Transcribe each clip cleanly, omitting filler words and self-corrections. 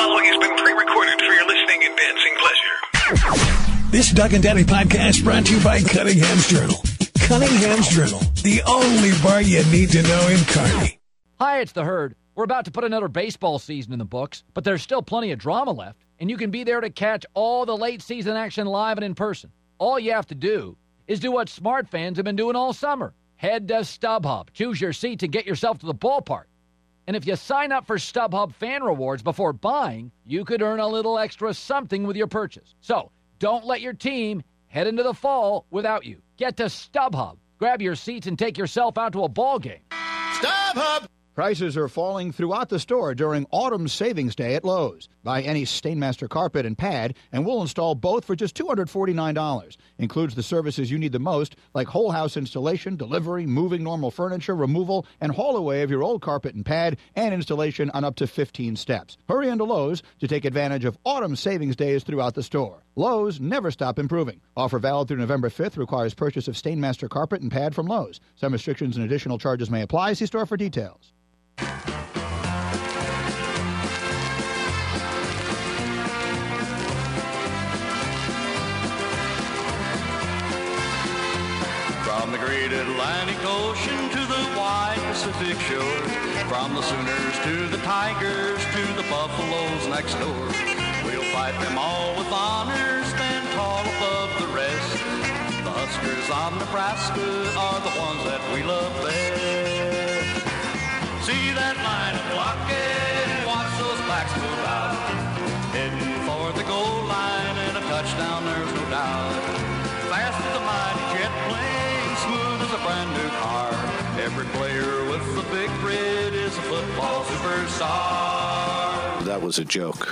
following has been pre-recorded for your listening and dancing pleasure. This Doug and Daddy podcast brought to you by Cunningham's Journal. Cunningham's Journal, the only bar you need to know in Kearney. Hi, it's The Herd. We're about to put another baseball season in the books, but there's still plenty of drama left, and you can be there to catch all the late season action live and in person. All you have to do is do what smart fans have been doing all summer. Head to StubHub, choose your seat to get yourself to the ballpark. And if you sign up for StubHub Fan Rewards before buying, you could earn a little extra something with your purchase. So don't let your team head into the fall without you. Get to StubHub, grab your seats, and take yourself out to a ball game. StubHub! Prices are falling throughout the store during Autumn Savings Day at Lowe's. Buy any Stainmaster carpet and pad, and we'll install both for just $249. Includes the services you need the most, like whole house installation, delivery, moving normal furniture, removal, and haul away of your old carpet and pad, and installation on up to 15 steps. Hurry into Lowe's to take advantage of Autumn Savings Days throughout the store. Lowe's never stop improving. Offer valid through November 5th. Requires purchase of Stainmaster carpet and pad from Lowe's. Some restrictions and additional charges may apply. See store for details. From the great Atlantic Ocean to the wide Pacific shore, from the Sooners to the Tigers to the Buffaloes next door, we'll fight them all with honor, stand tall above the rest. The Huskers of Nebraska are the ones that we love best. See that line of blocking, watch those backs move out, heading for the goal line and a touchdown, there's no doubt. Fast as a mighty jet plane, smooth as a brand new car. Every player with the big red is a football superstar. That was a joke.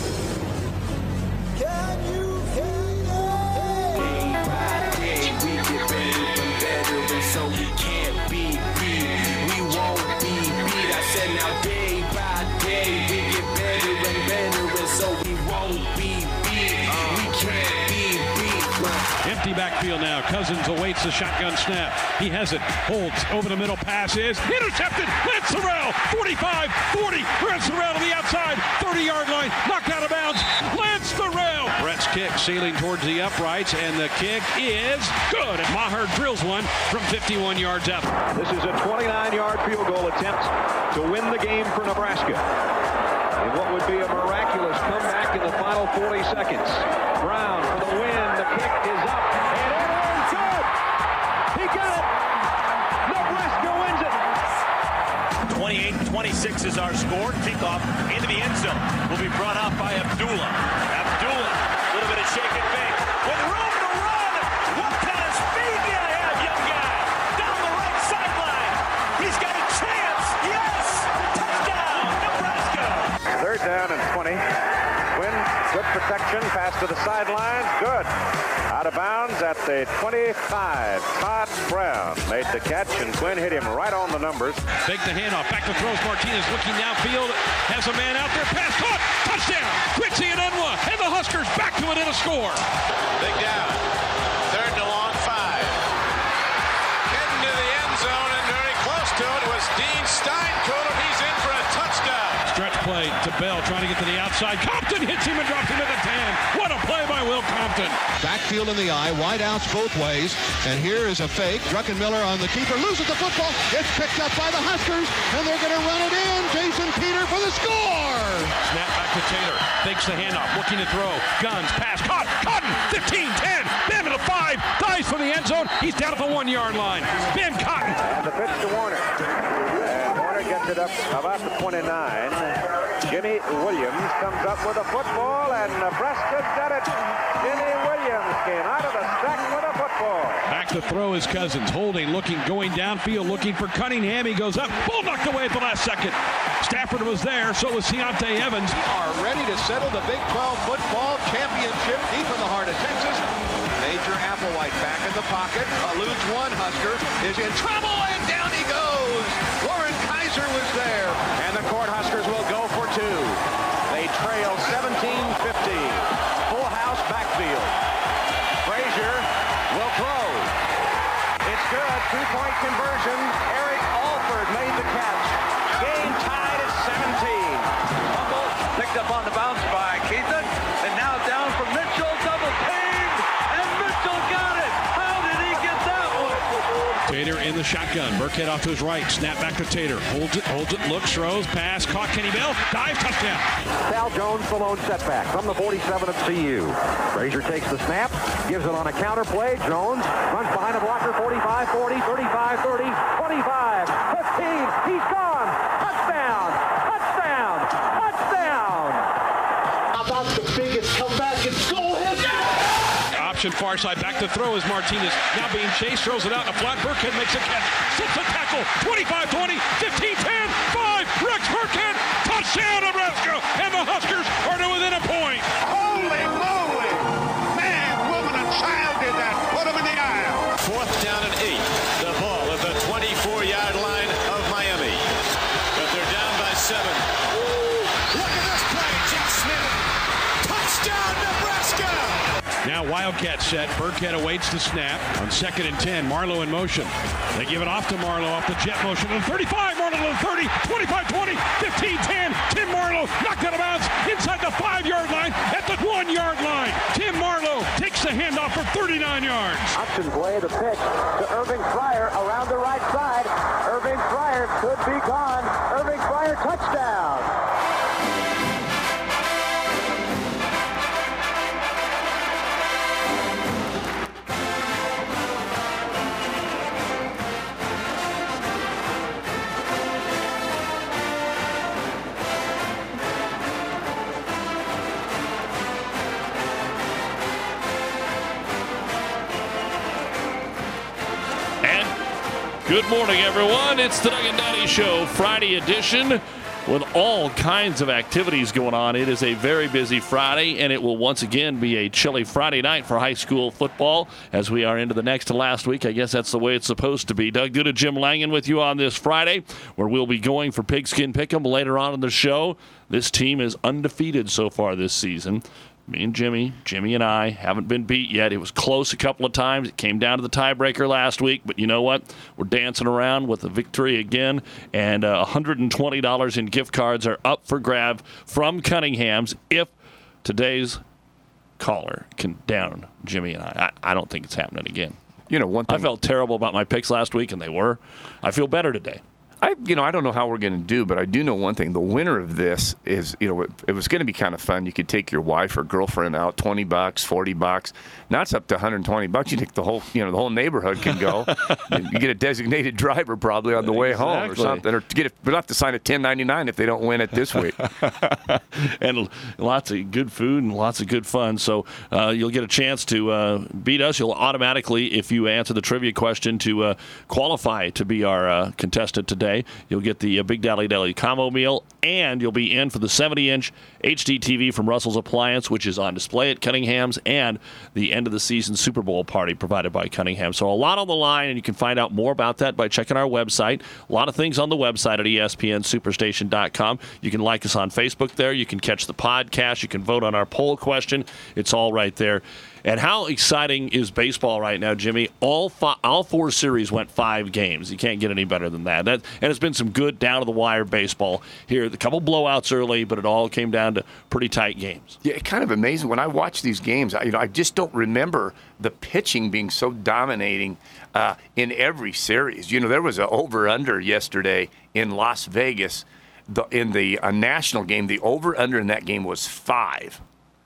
Can you hear it? Day by day, we get better and better, and so we can't be beat. We won't be beat. I said now day by day, we get better and better, and so we won't be beat. We can't be beat. Empty backfield now. Cousins awaits the shotgun snap. He has it. Holds. Over the middle. Pass is intercepted. Lance Sorrell. 45, 40. Lance Sorrell to the outside. 30-yard line. Knocked out of bounds. Lance Sorrell. Brett's kick sailing towards the uprights, and the kick is good. And Maher drills one from 51 yards out. This is a 29-yard field goal attempt to win the game for Nebraska. In what would be a miraculous comeback in the final 40 seconds. Brown for the win. The kick is up. And it is good. He got it. Nebraska wins it. 28-26 is our score. Kickoff into the end zone. Will be brought out by Abdullah. Abdullah, a little bit of shake and bake. With room to run. What kind of speed do you have, young guy? Down the right sideline. He's got a chance. Yes. Touchdown, Nebraska. Third down and 20. Quinn, good protection. Pass to the sidelines. Good. Out of bounds at the 25. Todd Brown made the catch, and Quinn hit him right on the numbers. Fake the handoff. Back to throws. Martinez looking downfield. Has a man out there. Pass caught. Touchdown. Quincy and Unwa. And the Huskers back to it in a score. Big down. Third and a long 5. Getting to the end zone and very close to it was Dean Steinkohler. He's in for a touchdown. Stretch play to Bell, trying to get to the outside. Compton hits him and drops him at the 10. What a play by Will Compton. Backfield in the eye, wide outs both ways. And here is a fake. Druckenmiller on the keeper, loses the football. It's picked up by the Huskers, and they're going to run it in. Jason Peter for the score. Snap back to Taylor. Fakes the handoff, looking to throw. Guns, pass, caught. Cotton, 15, 10. Ben to the 5. Dives for the end zone. He's down at the 1-yard line. Ben Cotton. And the pitch to Warner. And Warner gets it up about the 29. Jimmy Williams comes up with a football, and Nebraska got it. Jimmy Williams came out of the stack with a football. Back to throw is Cousins. Holding, looking, going downfield, looking for Cunningham. He goes up. Ball knocked away at the last second. Stafford was there, so was Deontay Evans. Are ready to settle the Big 12 football championship deep in the heart of Texas. Major Applewhite back in the pocket. Eludes one. Husker is in trouble, and down he goes. Lauren Kaiser was there, and the Cornhuskers will go for 2. They trail 17-50. Full house backfield. Frazier will throw. It's good. 2-point conversion. Eric Alford made the catch. Game tied at 17. Fumble picked up on the bounce the shotgun. Burkhead off to his right. Snap back to Tater. Holds it, looks, throws, pass, caught Kenny Bell. Dive, touchdown. Sal Jones, the lone setback from the 47 of CU. Frazier takes the snap, gives it on a counter play. Jones runs behind a blocker, 45, 40, 35, 30, 25, 15. He's gone. Touchdown. Touchdown. Touchdown. How about the biggest comeback in school history? Option far side, back to throw as Martinez now being chased, throws it out in a flat. Burkhead makes a catch, slips a tackle, 25-20, 15-10, 5, Rex Burkhead, touchdown Nebraska, and the Huskers are to within a point. Holy moly! Man, woman, and child did that. Put him in the aisle. 4th down and 8. The ball at the 24-yard line of Miami. But they're down by 7. Look at this play, Jeff Smith. Touchdown, Nebraska! Now Wildcat set. Burkhead awaits the snap. On 2nd and 10, Marlowe in motion. They give it off to Marlowe off the jet motion to the 35. Marlowe to the 30. 25-20. 15-10. Tim Marlowe knocked out of bounds inside the 5-yard line at the 1-yard line. Tim Marlowe takes the handoff for 39 yards. Option play, the pitch to Irving Fryer around the right side. Irving Fryer could be gone. Irving Fryer touchdown. Good morning, everyone. It's the Doug and Donnie Show, Friday edition, with all kinds of activities going on. It is a very busy Friday, and it will once again be a chilly Friday night for high school football as we are into the next to last week. I guess that's the way it's supposed to be. Doug Duda, Jim Langen with you on this Friday, where we'll be going for Pigskin Pick'em later on in the show. This team is undefeated so far this season. Me and Jimmy and I haven't been beat yet. It was close a couple of times. It came down to the tiebreaker last week, but you know what? We're dancing around with a victory again, and $120 in gift cards are up for grab from Cunningham's if today's caller can down Jimmy and I. I don't think it's happening again. You know, one thing I felt terrible about my picks last week, and they were. I feel better today. I don't know how we're going to do, but I do know one thing. The winner of this is, it was going to be kind of fun. You could take your wife or girlfriend out, $20, $40. Now it's up to $120. You think the whole neighborhood can go. You get a designated driver probably on the way home or something, or we'll have to sign a 1099 if they don't win it this week. And lots of good food and lots of good fun. So you'll get a chance to beat us. You'll automatically, if you answer the trivia question, to qualify to be our contestant today. You'll get the Big Dally Deli combo meal, and you'll be in for the 70-inch HD TV from Russell's Appliance, which is on display at Cunningham's, and the end-of-the-season Super Bowl party provided by Cunningham. So a lot on the line, and you can find out more about that by checking our website. A lot of things on the website at ESPNSuperstation.com. You can like us on Facebook there. You can catch the podcast. You can vote on our poll question. It's all right there. And how exciting is baseball right now, Jimmy? All 4 series went 5 games. You can't get any better than that. And it's been some good down-to-the-wire baseball here. A couple blowouts early, but it all came down to pretty tight games. Yeah, it's kind of amazing. When I watch these games, I just don't remember the pitching being so dominating in every series. There was an over-under yesterday in Las Vegas. In the national game, the over-under in that game was 5.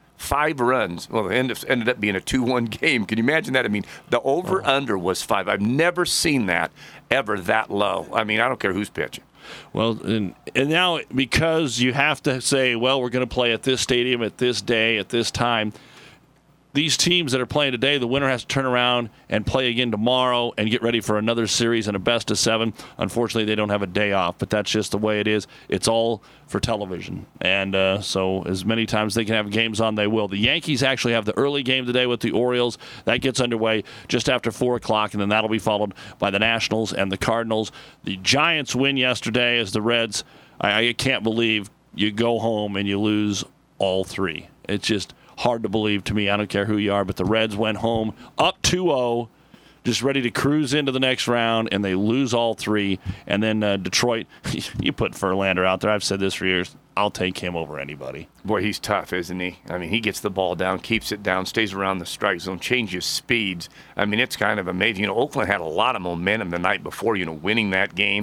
5 runs. Well, it ended up being a 2-1 game. Can you imagine that? I mean, the over-under was 5. I've never seen that ever that low. I mean, I don't care who's pitching. Well, and now because you have to say, well, we're going to play at this stadium at this day at this time, these teams that are playing today, the winner has to turn around and play again tomorrow and get ready for another series and a best of 7. Unfortunately, they don't have a day off, but that's just the way it is. It's all for television. And so as many times they can have games on, they will. The Yankees actually have the early game today with the Orioles. That gets underway just after 4 o'clock, and then that'll be followed by the Nationals and the Cardinals. The Giants win yesterday as the Reds. I can't believe you go home and you lose all 3. It's just hard to believe to me. I don't care who you are, but the Reds went home up 2-0, just ready to cruise into the next round, and they lose all three. And then Detroit, you put Verlander out there. I've said this for years. I'll take him over anybody. Boy, he's tough, isn't he? I mean, he gets the ball down, keeps it down, stays around the strike zone, changes speeds. I mean, it's kind of amazing. Oakland had a lot of momentum the night before, winning that game.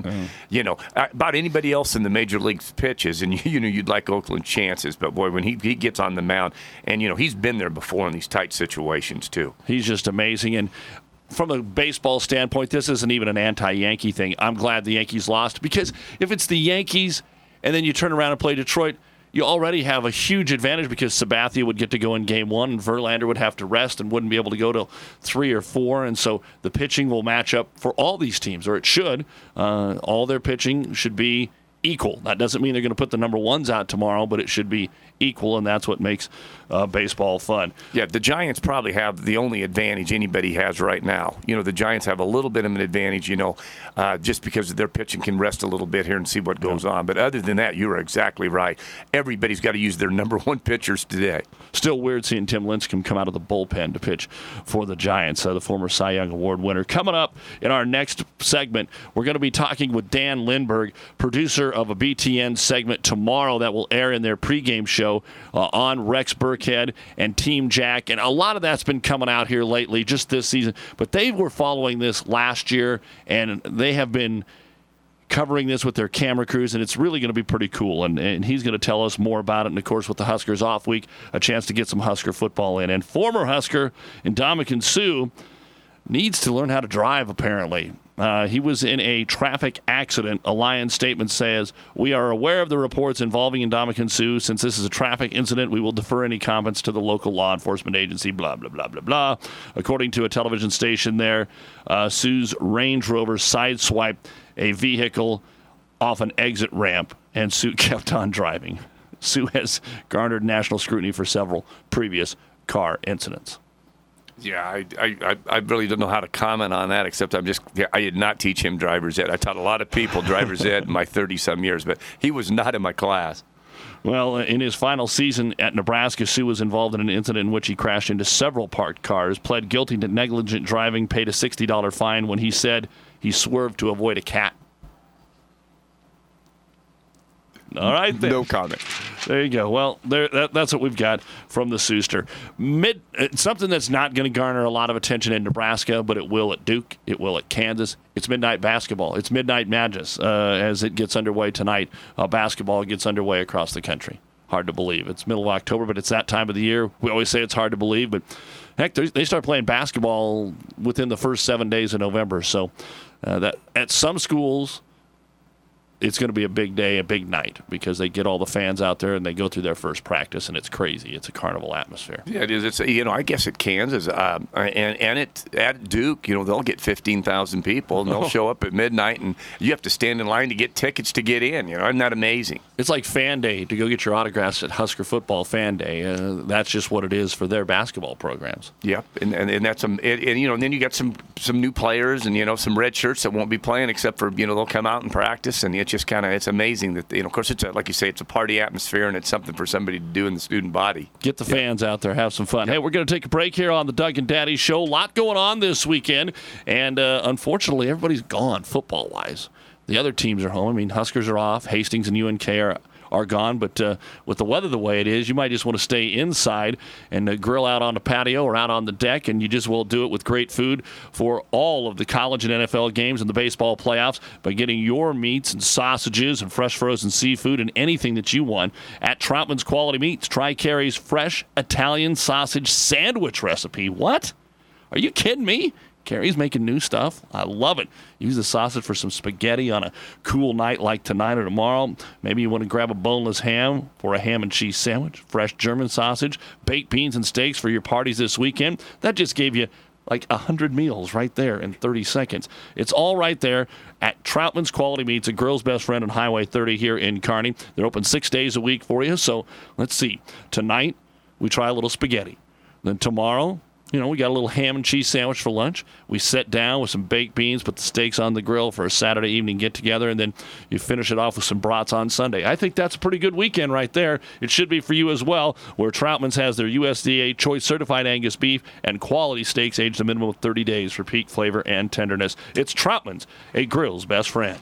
About anybody else in the major leagues pitches, and you'd like Oakland chances. But, boy, when he gets on the mound, and, he's been there before in these tight situations, too. He's just amazing. And from a baseball standpoint, this isn't even an anti-Yankee thing. I'm glad the Yankees lost, because if it's the Yankees and then you turn around and play Detroit, you already have a huge advantage, because Sabathia would get to go in game 1 and Verlander would have to rest and wouldn't be able to go till 3 or 4. And so the pitching will match up for all these teams, or it should. All their pitching should be equal. That doesn't mean they're going to put the number ones out tomorrow, but it should be equal, and that's what makes baseball fun. Yeah, the Giants probably have the only advantage anybody has right now. The Giants have a little bit of an advantage, just because their pitching can rest a little bit here and see what goes on. But other than that, you're exactly right. Everybody's got to use their number one pitchers today. Still weird seeing Tim Lincecum come out of the bullpen to pitch for the Giants, the former Cy Young Award winner. Coming up in our next segment, we're going to be talking with Dan Lindberg, producer of a BTN segment tomorrow that will air in their pregame show on Rex Burkhead and Team Jack. And a lot of that's been coming out here lately, just this season. But they were following this last year, and they have been covering this with their camera crews, and it's really going to be pretty cool. And he's going to tell us more about it. And, of course, with the Huskers off week, a chance to get some Husker football in. And former Husker Ndamukong Suh needs to learn how to drive, apparently. He was in a traffic accident. A Lions statement says, "We are aware of the reports involving Ndamukong Suh. Since this is a traffic incident, we will defer any comments to the local law enforcement agency," blah, blah, blah, blah, blah. According to a television station there, Suh's Range Rover sideswiped a vehicle off an exit ramp, and Suh kept on driving. Suh has garnered national scrutiny for several previous car incidents. Yeah, I really don't know how to comment on that, except I did not teach him driver's ed. I taught a lot of people driver's ed in my 30-some years, but he was not in my class. Well, in his final season at Nebraska, Suh was involved in an incident in which he crashed into several parked cars, pled guilty to negligent driving, paid a $60 fine when he said he swerved to avoid a cat. All right, then. No comment. There you go. Well, that's what we've got from the Sooster. Something that's not going to garner a lot of attention in Nebraska, but it will at Duke. It will at Kansas. It's midnight basketball. It's Midnight Madness as it gets underway tonight. Basketball gets underway across the country. Hard to believe. It's middle of October, but it's that time of the year. We always say it's hard to believe, but heck, they start playing basketball within the first 7 days of November. So that at some schools, it's going to be a big day, a big night, because they get all the fans out there and they go through their first practice, and it's crazy. It's a carnival atmosphere. Yeah, it is. It's I guess at Kansas and at Duke, they'll get 15,000 people, and they'll show up at midnight, and you have to stand in line to get tickets to get in. Isn't that amazing? It's like Fan Day to go get your autographs at Husker Football Fan Day. That's just what it is for their basketball programs. Yep, and that's and then you got some new players and some red shirts that won't be playing except for they'll come out and practice, and it's just it's amazing that of course it's like you say, it's a party atmosphere, and it's something for somebody to do in the student body. Get the fans out there, have some fun. Hey, we're going to take a break here on the Doug and Daddy Show. A lot going on this weekend, and unfortunately everybody's gone football wise. The other teams are home. I mean, Huskers are off. Hastings and UNK are gone, but with the weather the way it is, you might just want to stay inside and grill out on the patio or out on the deck, and you just will do it with great food for all of the college and NFL games and the baseball playoffs by getting your meats and sausages and fresh frozen seafood and anything that you want at Troutman's Quality Meats. Try Carrie's fresh Italian sausage sandwich recipe. What? Are you kidding me? Carrie's making new stuff. I love it. Use the sausage for some spaghetti on a cool night like tonight or tomorrow. Maybe you want to grab a boneless ham for a ham and cheese sandwich, fresh German sausage, baked beans and steaks for your parties this weekend. That just gave you like 100 meals right there in 30 seconds. It's all right there at Troutman's Quality Meats, a girl's best friend on Highway 30 here in Kearney. They're open 6 days a week for you. So let's see. Tonight, we try a little spaghetti. Then tomorrow, we got a little ham and cheese sandwich for lunch. We sit down with some baked beans, put the steaks on the grill for a Saturday evening get-together, and then you finish it off with some brats on Sunday. I think that's a pretty good weekend right there. It should be for you as well, where Troutman's has their USDA Choice Certified Angus beef and quality steaks aged a minimum of 30 days for peak flavor and tenderness. It's Troutman's, a grill's best friend.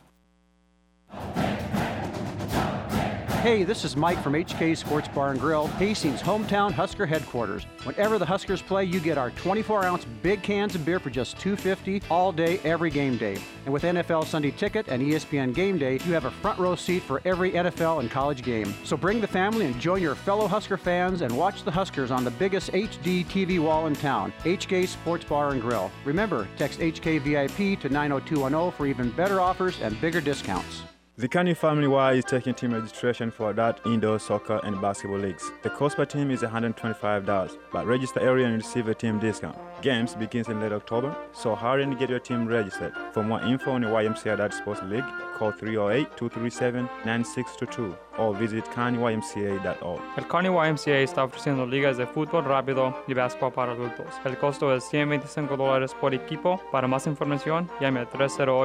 Hey, this is Mike from HK Sports Bar and Grill, Hastings' hometown Husker headquarters. Whenever the Huskers play, you get our 24-ounce big cans of beer for just $2.50 all day, every game day. And with NFL Sunday Ticket and ESPN Game Day, you have a front row seat for every NFL and college game. So bring the family and join your fellow Husker fans and watch the Huskers on the biggest HD TV wall in town, HK Sports Bar and Grill. Remember, text HKVIP to 90210 for even better offers and bigger discounts. The Canny Family Y is taking team registration for that indoor soccer and basketball leagues. The cost per team is $125, but register early and receive a team discount. Games begins in late October, so hurry and get your team registered. For more info on the YMCA Sports League, call 308-237-9622 or visit cannymca.org. El Kearney YMCA está ofreciendo ligas de fútbol rápido y básquetbol para adultos. El costo es $125 por equipo. Para más información, llame al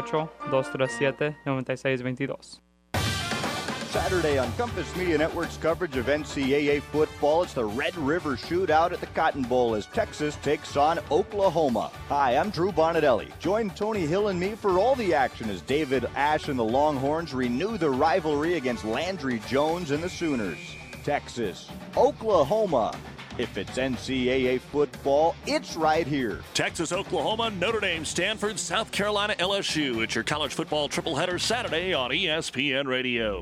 308-237-9622. Saturday on Compass Media Network's coverage of NCAA football, it's the Red River Shootout at the Cotton Bowl as Texas takes on Oklahoma. Hi, I'm Drew Bonatelli. Join Tony Hill and me for all the action as David Ash and the Longhorns renew the rivalry against Landry Jones and the Sooners. Texas, Oklahoma. If it's NCAA football, it's right here. Texas, Oklahoma, Notre Dame, Stanford, South Carolina, LSU. It's your college football triple header Saturday on ESPN Radio.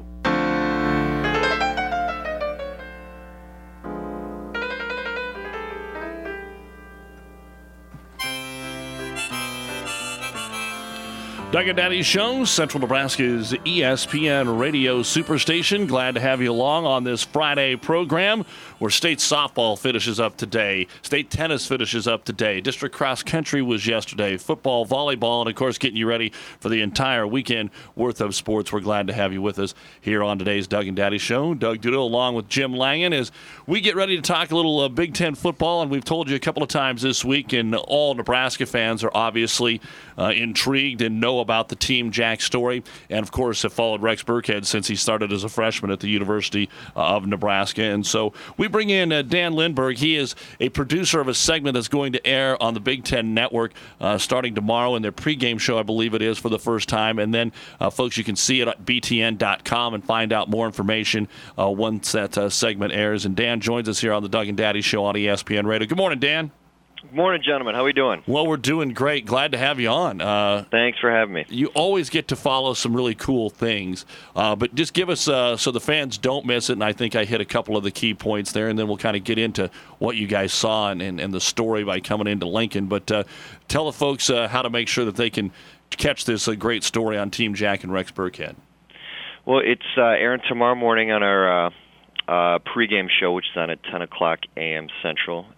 Doug and Daddy Show, Central Nebraska's ESPN Radio Superstation. Glad to have you along on this Friday program where state softball finishes up today. State tennis finishes up today. District cross country was yesterday. Football, volleyball, and, of course, getting you ready for the entire weekend worth of sports. We're glad to have you with us here on today's Doug and Daddy Show. Doug Duda along with Jim Langen as we get ready to talk a little Big Ten football. And we've told you a couple of times this week, and all Nebraska fans are obviously intrigued and know about the Team Jack story, and of course have followed Rex Burkhead since he started as a freshman at the University of Nebraska. And so we bring in Dan Lindberg. He is a producer of a segment that's going to air on the Big Ten Network starting tomorrow in their pregame show, I believe it is, for the first time. And then, folks, you can see it at btn.com and find out more information once that segment airs. And Dan joins us here on the Doug and Daddy Show on ESPN Radio. Good morning, Dan. Good morning, gentlemen. How are we doing? Well, we're doing great. Glad to have you on. Thanks for having me. You always get to follow some really cool things. But just give us, so the fans don't miss it, and I think I hit a couple of the key points there, and then we'll kind of get into what you guys saw and the story by coming into Lincoln. But tell the folks how to make sure that they can catch this great story on Team Jack and Rex Burkhead. Well, it's airing tomorrow morning on our pregame show, which is on at 10 o'clock a.m. Central.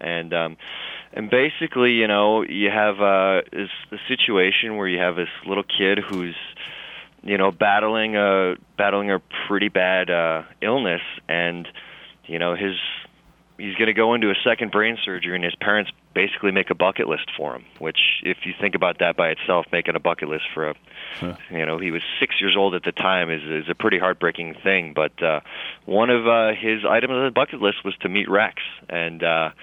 And basically, you know, you have this situation where you have this little kid who's, you know, battling a pretty bad illness, and you know he's going to go into a second brain surgery, and his parents basically make a bucket list for him. Which, if you think about that by itself, making a bucket list for you know, he was 6 years old at the time is a pretty heartbreaking thing. But one of his items on the bucket list was to meet Rex, and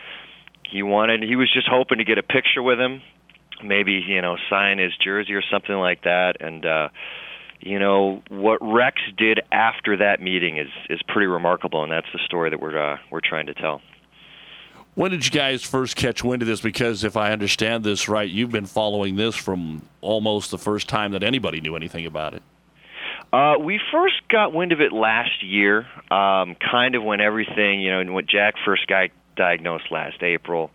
he was just hoping to get a picture with him, maybe, you know, sign his jersey or something like that. And you know, what Rex did after that meeting is pretty remarkable, and that's the story that we're trying to tell. When did you guys first catch wind of this? Because if I understand this right, you've been following this from almost the first time that anybody knew anything about it. We first got wind of it last year, kind of when everything, you know, when Jack first got diagnosed last April.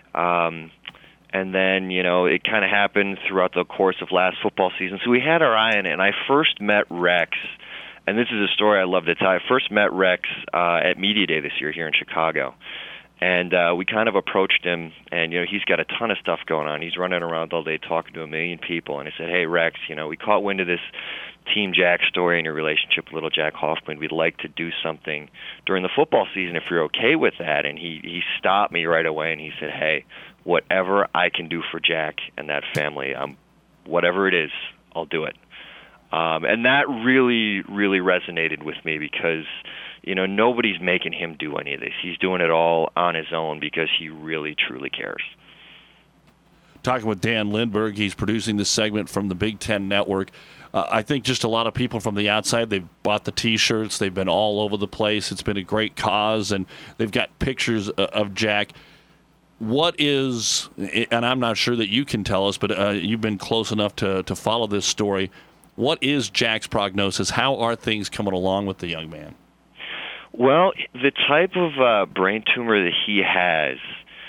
And then, you know, it kind of happened throughout the course of last football season. So we had our eye on it, and I first met Rex, and this is a story I love to tell. I first met Rex at Media Day this year here in Chicago. And we kind of approached him, and he's got a ton of stuff going on. He's running around all day talking to a million people. And I said, hey, Rex, we caught wind of this Team Jack story and your relationship with little Jack Hoffman. We'd like to do something during the football season if you're okay with that. And he stopped me right away, and he said, hey, whatever I can do for Jack and that family, whatever it is, I'll do it. And that really, really resonated with me because nobody's making him do any of this. He's doing it all on his own because he really, truly cares. Talking with Dan Lindberg, he's producing this segment from the Big Ten Network. I think just a lot of people from the outside, they've bought the T-shirts. They've been all over the place. It's been a great cause, and they've got pictures of Jack. What is, and I'm not sure that you can tell us, but you've been close enough to follow this story. What is Jack's prognosis? How are things coming along with the young man? Well, the type of brain tumor that he has,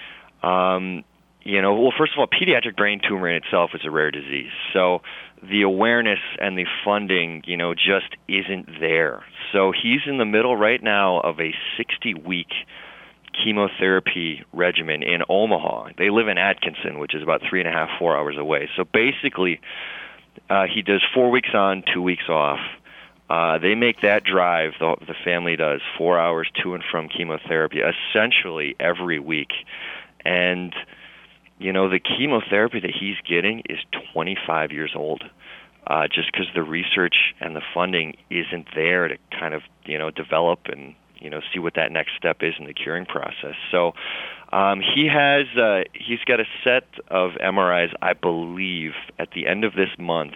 well, first of all, pediatric brain tumor in itself is a rare disease. So the awareness and the funding, just isn't there. So he's in the middle right now of a 60-week chemotherapy regimen in Omaha. They live in Atkinson, which is about 3.5, 4 hours away. So basically, he does 4 weeks on, 2 weeks off. They make that drive, the family does, 4 hours to and from chemotherapy, essentially every week. And, the chemotherapy that he's getting is 25 years old, just because the research and the funding isn't there to kind of, develop and, see what that next step is in the curing process. So he's got a set of MRIs, I believe, at the end of this month,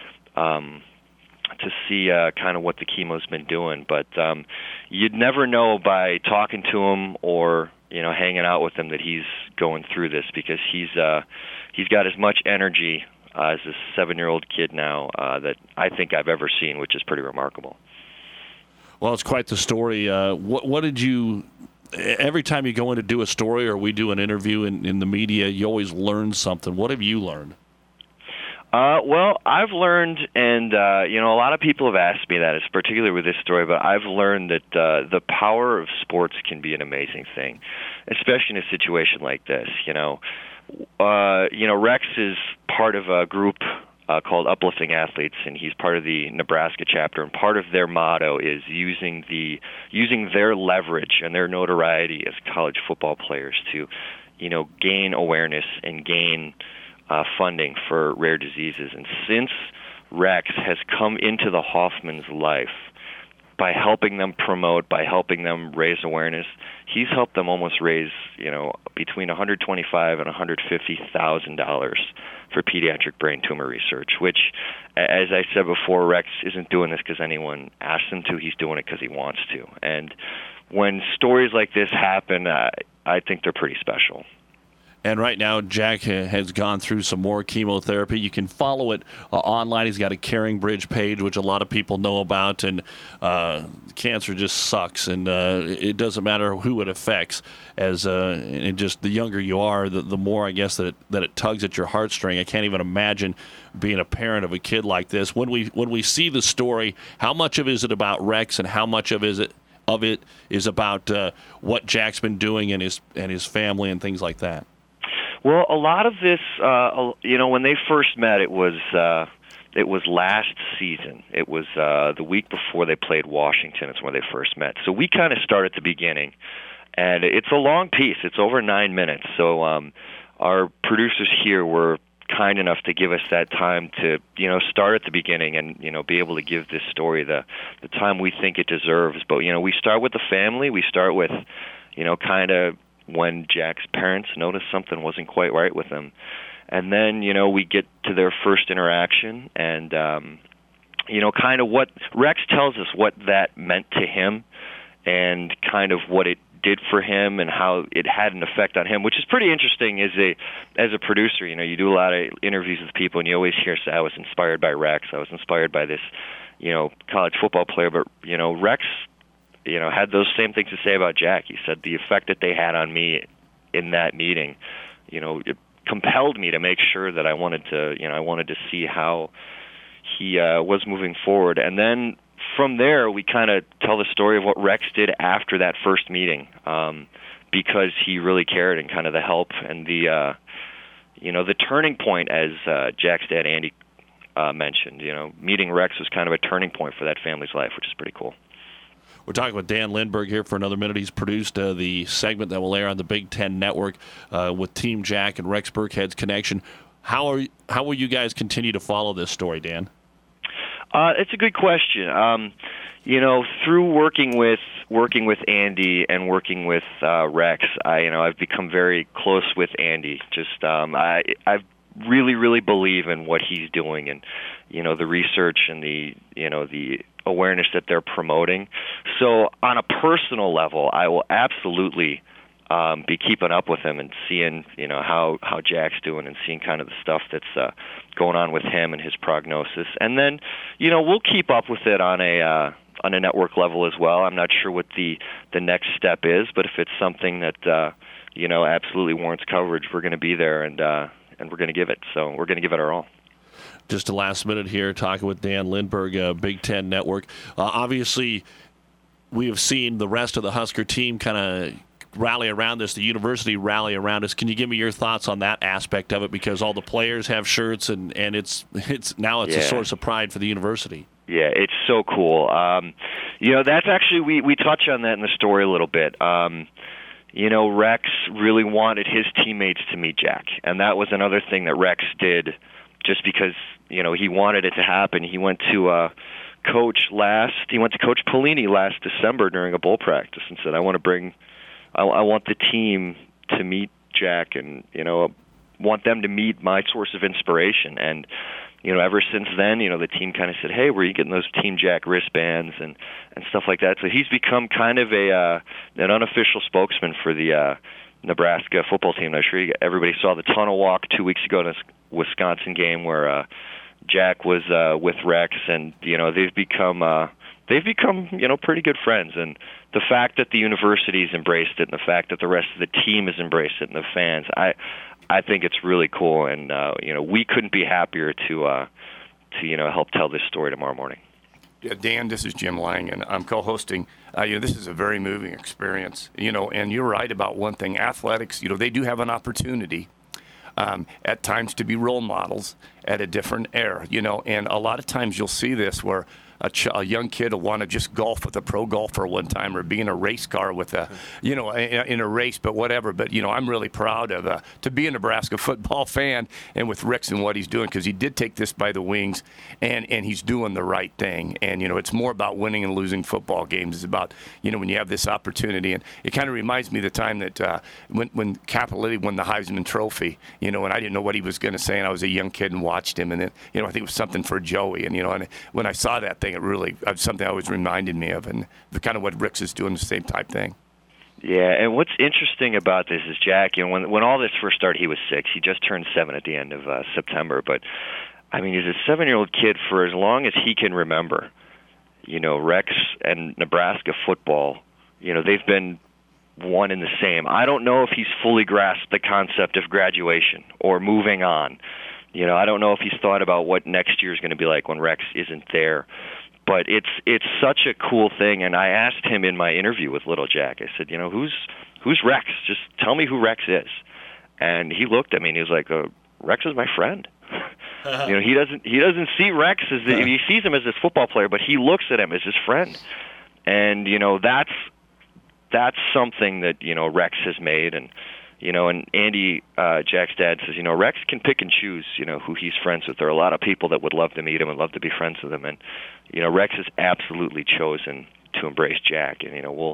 to see kind of what the chemo's been doing. But you'd never know by talking to him or hanging out with him that he's going through this, because he's got as much energy as this 7-year-old kid now that I think I've ever seen, which is pretty remarkable. Well, it's quite the story. What did you? Every time you go in to do a story or we do an interview in the media, you always learn something. What have you learned? Well, I've learned, and a lot of people have asked me that, particularly with this story, but I've learned that the power of sports can be an amazing thing, especially in a situation like this. Rex is part of a group called Uplifting Athletes, and he's part of the Nebraska chapter, and part of their motto is using their leverage and their notoriety as college football players to, gain awareness and gain funding for rare diseases. And since Rex has come into the Hoffman's life, by helping them promote, by helping them raise awareness, he's helped them almost raise, between $125,000 and $150,000 for pediatric brain tumor research, which, as I said before, Rex isn't doing this because anyone asked him to. He's doing it because he wants to. And when stories like this happen, I think they're pretty special. And right now, Jack has gone through some more chemotherapy. You can follow it online. He's got a Caring Bridge page, which a lot of people know about. And cancer just sucks, and it doesn't matter who it affects. And just the younger you are, the more I guess that it tugs at your heartstring. I can't even imagine being a parent of a kid like this. When we see the story, how much of it is it about Rex, and how much of it is about what Jack's been doing and his family and things like that? Well, a lot of this, when they first met, it was last season. It was the week before they played Washington. It's where they first met. So we kind of start at the beginning, and it's a long piece. It's over 9 minutes. So our producers here were kind enough to give us that time to, start at the beginning and, be able to give this story the time we think it deserves. But, we start with the family. We start with, kind of when Jack's parents noticed something wasn't quite right with him. And then, we get to their first interaction and, kind of what Rex tells us what that meant to him and kind of what it did for him and how it had an effect on him, which is pretty interesting as a producer. You do a lot of interviews with people and you always hear, say, I was inspired by Rex. I was inspired by this, college football player. But, Rex, had those same things to say about Jack. He said the effect that they had on me in that meeting, it compelled me to make sure that I wanted to see how he was moving forward. And then from there, we kind of tell the story of what Rex did after that first meeting. because he really cared, and kind of the help and the the turning point, as Jack's dad Andy mentioned. Meeting Rex was kind of a turning point for that family's life, which is pretty cool. We're talking with Dan Lindberg here for another minute. He's produced the segment that will air on the Big Ten Network with Team Jack and Rex Burkhead's connection. How will you guys continue to follow this story, Dan? It's a good question. Through working with Andy and working with Rex, I've become very close with Andy. Just I really believe in what he's doing, and the research and the awareness that they're promoting. So on a personal level, I will absolutely be keeping up with him and seeing how Jack's doing, and seeing kind of the stuff that's going on with him and his prognosis. And then we'll keep up with it on a network level as well. I'm not sure what the next step is, but if it's something that absolutely warrants coverage, we're going to be there, and we're going to give it. So we're going to give it our all. Just a last minute here, talking with Dan Lindberg, Big Ten Network. Obviously, we have seen the rest of the Husker team kind of rally around this, the university rally around us. Can you give me your thoughts on that aspect of it? Because all the players have shirts, and it's now a source of pride for the university. Yeah, it's so cool. That's actually, we touch on that in the story a little bit. Rex really wanted his teammates to meet Jack, and that was another thing that Rex did just because, he wanted it to happen. He went to Coach Pelini last December during a bowl practice and said, I want the team to meet Jack, and, want them to meet my source of inspiration. And, ever since then, the team kind of said, hey, where are you getting those Team Jack wristbands and stuff like that? So he's become kind of an unofficial spokesman for the Nebraska football team. I'm sure everybody saw the tunnel walk 2 weeks ago in a Wisconsin game where Jack was with Rex, and they've become pretty good friends. And the fact that the university's embraced it, and the fact that the rest of the team has embraced it, and the fans, I think it's really cool. And we couldn't be happier to help tell this story tomorrow morning. Yeah, Dan, this is Jim Lang, and I'm co-hosting. This is a very moving experience. And you're right about one thing. Athletics, they do have an opportunity at times to be role models at a different era. And a lot of times you'll see this where a young kid will want to just golf with a pro golfer one time, or be in a race car with in a race, but whatever. But, I'm really proud of to be a Nebraska football fan, and with Rex and what he's doing, because he did take this by the wings, and he's doing the right thing. And, it's more about winning and losing football games. It's about, when you have this opportunity. And it kind of reminds me of the time that when Cappelletti won the Heisman Trophy, and I didn't know what he was going to say, and I was a young kid and watched him. And then, I think it was something for Joey. And, and when I saw that thing, it really something always reminded me of, and the kind of what Rex is doing, the same type thing. Yeah, and what's interesting about this is Jack, when all this first started, he was 6. He just turned 7 at the end of September. But, he's a 7-year-old kid for as long as he can remember. Rex and Nebraska football, they've been one and the same. I don't know if he's fully grasped the concept of graduation or moving on. I don't know if he's thought about what next year is going to be like when Rex isn't there. But it's such a cool thing. And I asked him in my interview with Little Jack, I said, who's Rex? Just tell me who Rex is. And he looked at me and he was like, Rex is my friend. He doesn't see Rex as he sees him as his football player, but he looks at him as his friend. And that's something that Rex has made. And and Andy, Jack's dad, says, Rex can pick and choose, who he's friends with. There are a lot of people that would love to meet him and love to be friends with him. And, Rex has absolutely chosen to embrace Jack. And, we'll,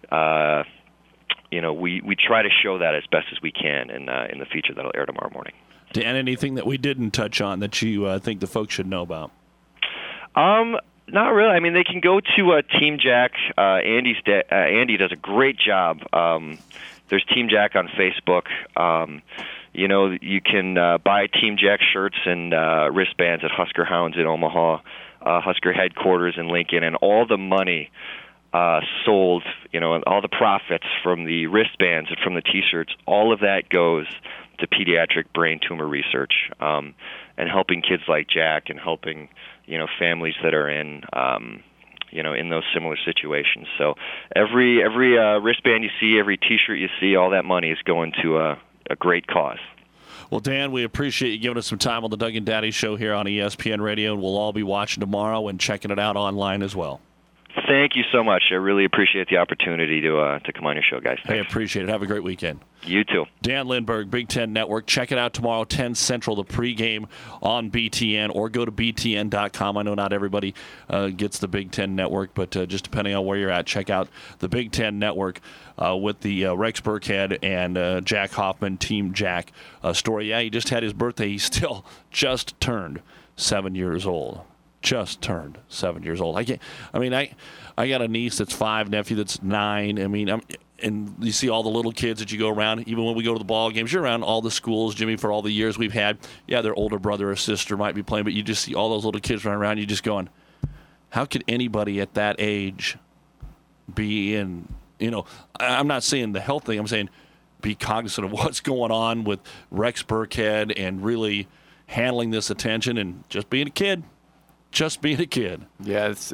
we try to show that as best as we can in the feature that'll air tomorrow morning. Dan, anything that we didn't touch on that you think the folks should know about? Not really. They can go to Team Jack. Andy does a great job. There's Team Jack on Facebook. You can buy Team Jack shirts and wristbands at Husker Hounds in Omaha, Husker headquarters in Lincoln, and all the money sold, and all the profits from the wristbands and from the T-shirts, all of that goes to pediatric brain tumor research and helping kids like Jack, and helping families that are in in those similar situations. So every wristband you see, every T-shirt you see, all that money is going to a great cause. Well, Dan, we appreciate you giving us some time on the Doug and Daddy Show here on ESPN Radio, and we'll all be watching tomorrow and checking it out online as well. Thank you so much. I really appreciate the opportunity to come on your show, guys. Thanks. Hey, appreciate it. Have a great weekend. You too. Dan Lindberg, Big Ten Network. Check it out tomorrow, 10 Central, the pregame on BTN, or go to BTN.com. I know not everybody gets the Big Ten Network, but just depending on where you're at, check out the Big Ten Network with the Rex Burkhead and Jack Hoffman, Team Jack story. Yeah, he just had his birthday. He still just turned 7 years old. Just turned 7 years old. I got a niece that's 5, nephew that's 9. And you see all the little kids that you go around. Even when we go to the ball games, you're around all the schools, Jimmy, for all the years we've had. Yeah, their older brother or sister might be playing, but you just see all those little kids running around. You just going, how could anybody at that age be in? I'm not saying the health thing. I'm saying be cognizant of what's going on with Rex Burkhead and really handling this attention and just being a kid. Just being a kid. Yeah, it's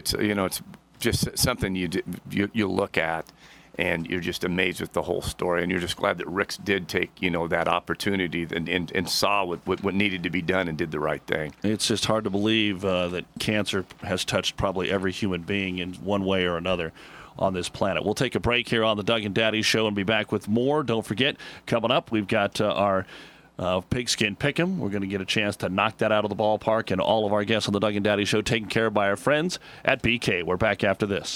just something you look at, and you're just amazed with the whole story, and you're just glad that Rick did take that opportunity and saw what needed to be done and did the right thing. It's just hard to believe that cancer has touched probably every human being in one way or another on this planet. We'll take a break here on the Doug and Daddy Show and be back with more. Don't forget, coming up, we've got our Pigskin Pick'em. We're going to get a chance to knock that out of the ballpark, and all of our guests on the Doug and Daddy Show taken care of by our friends at BK. We're back after this.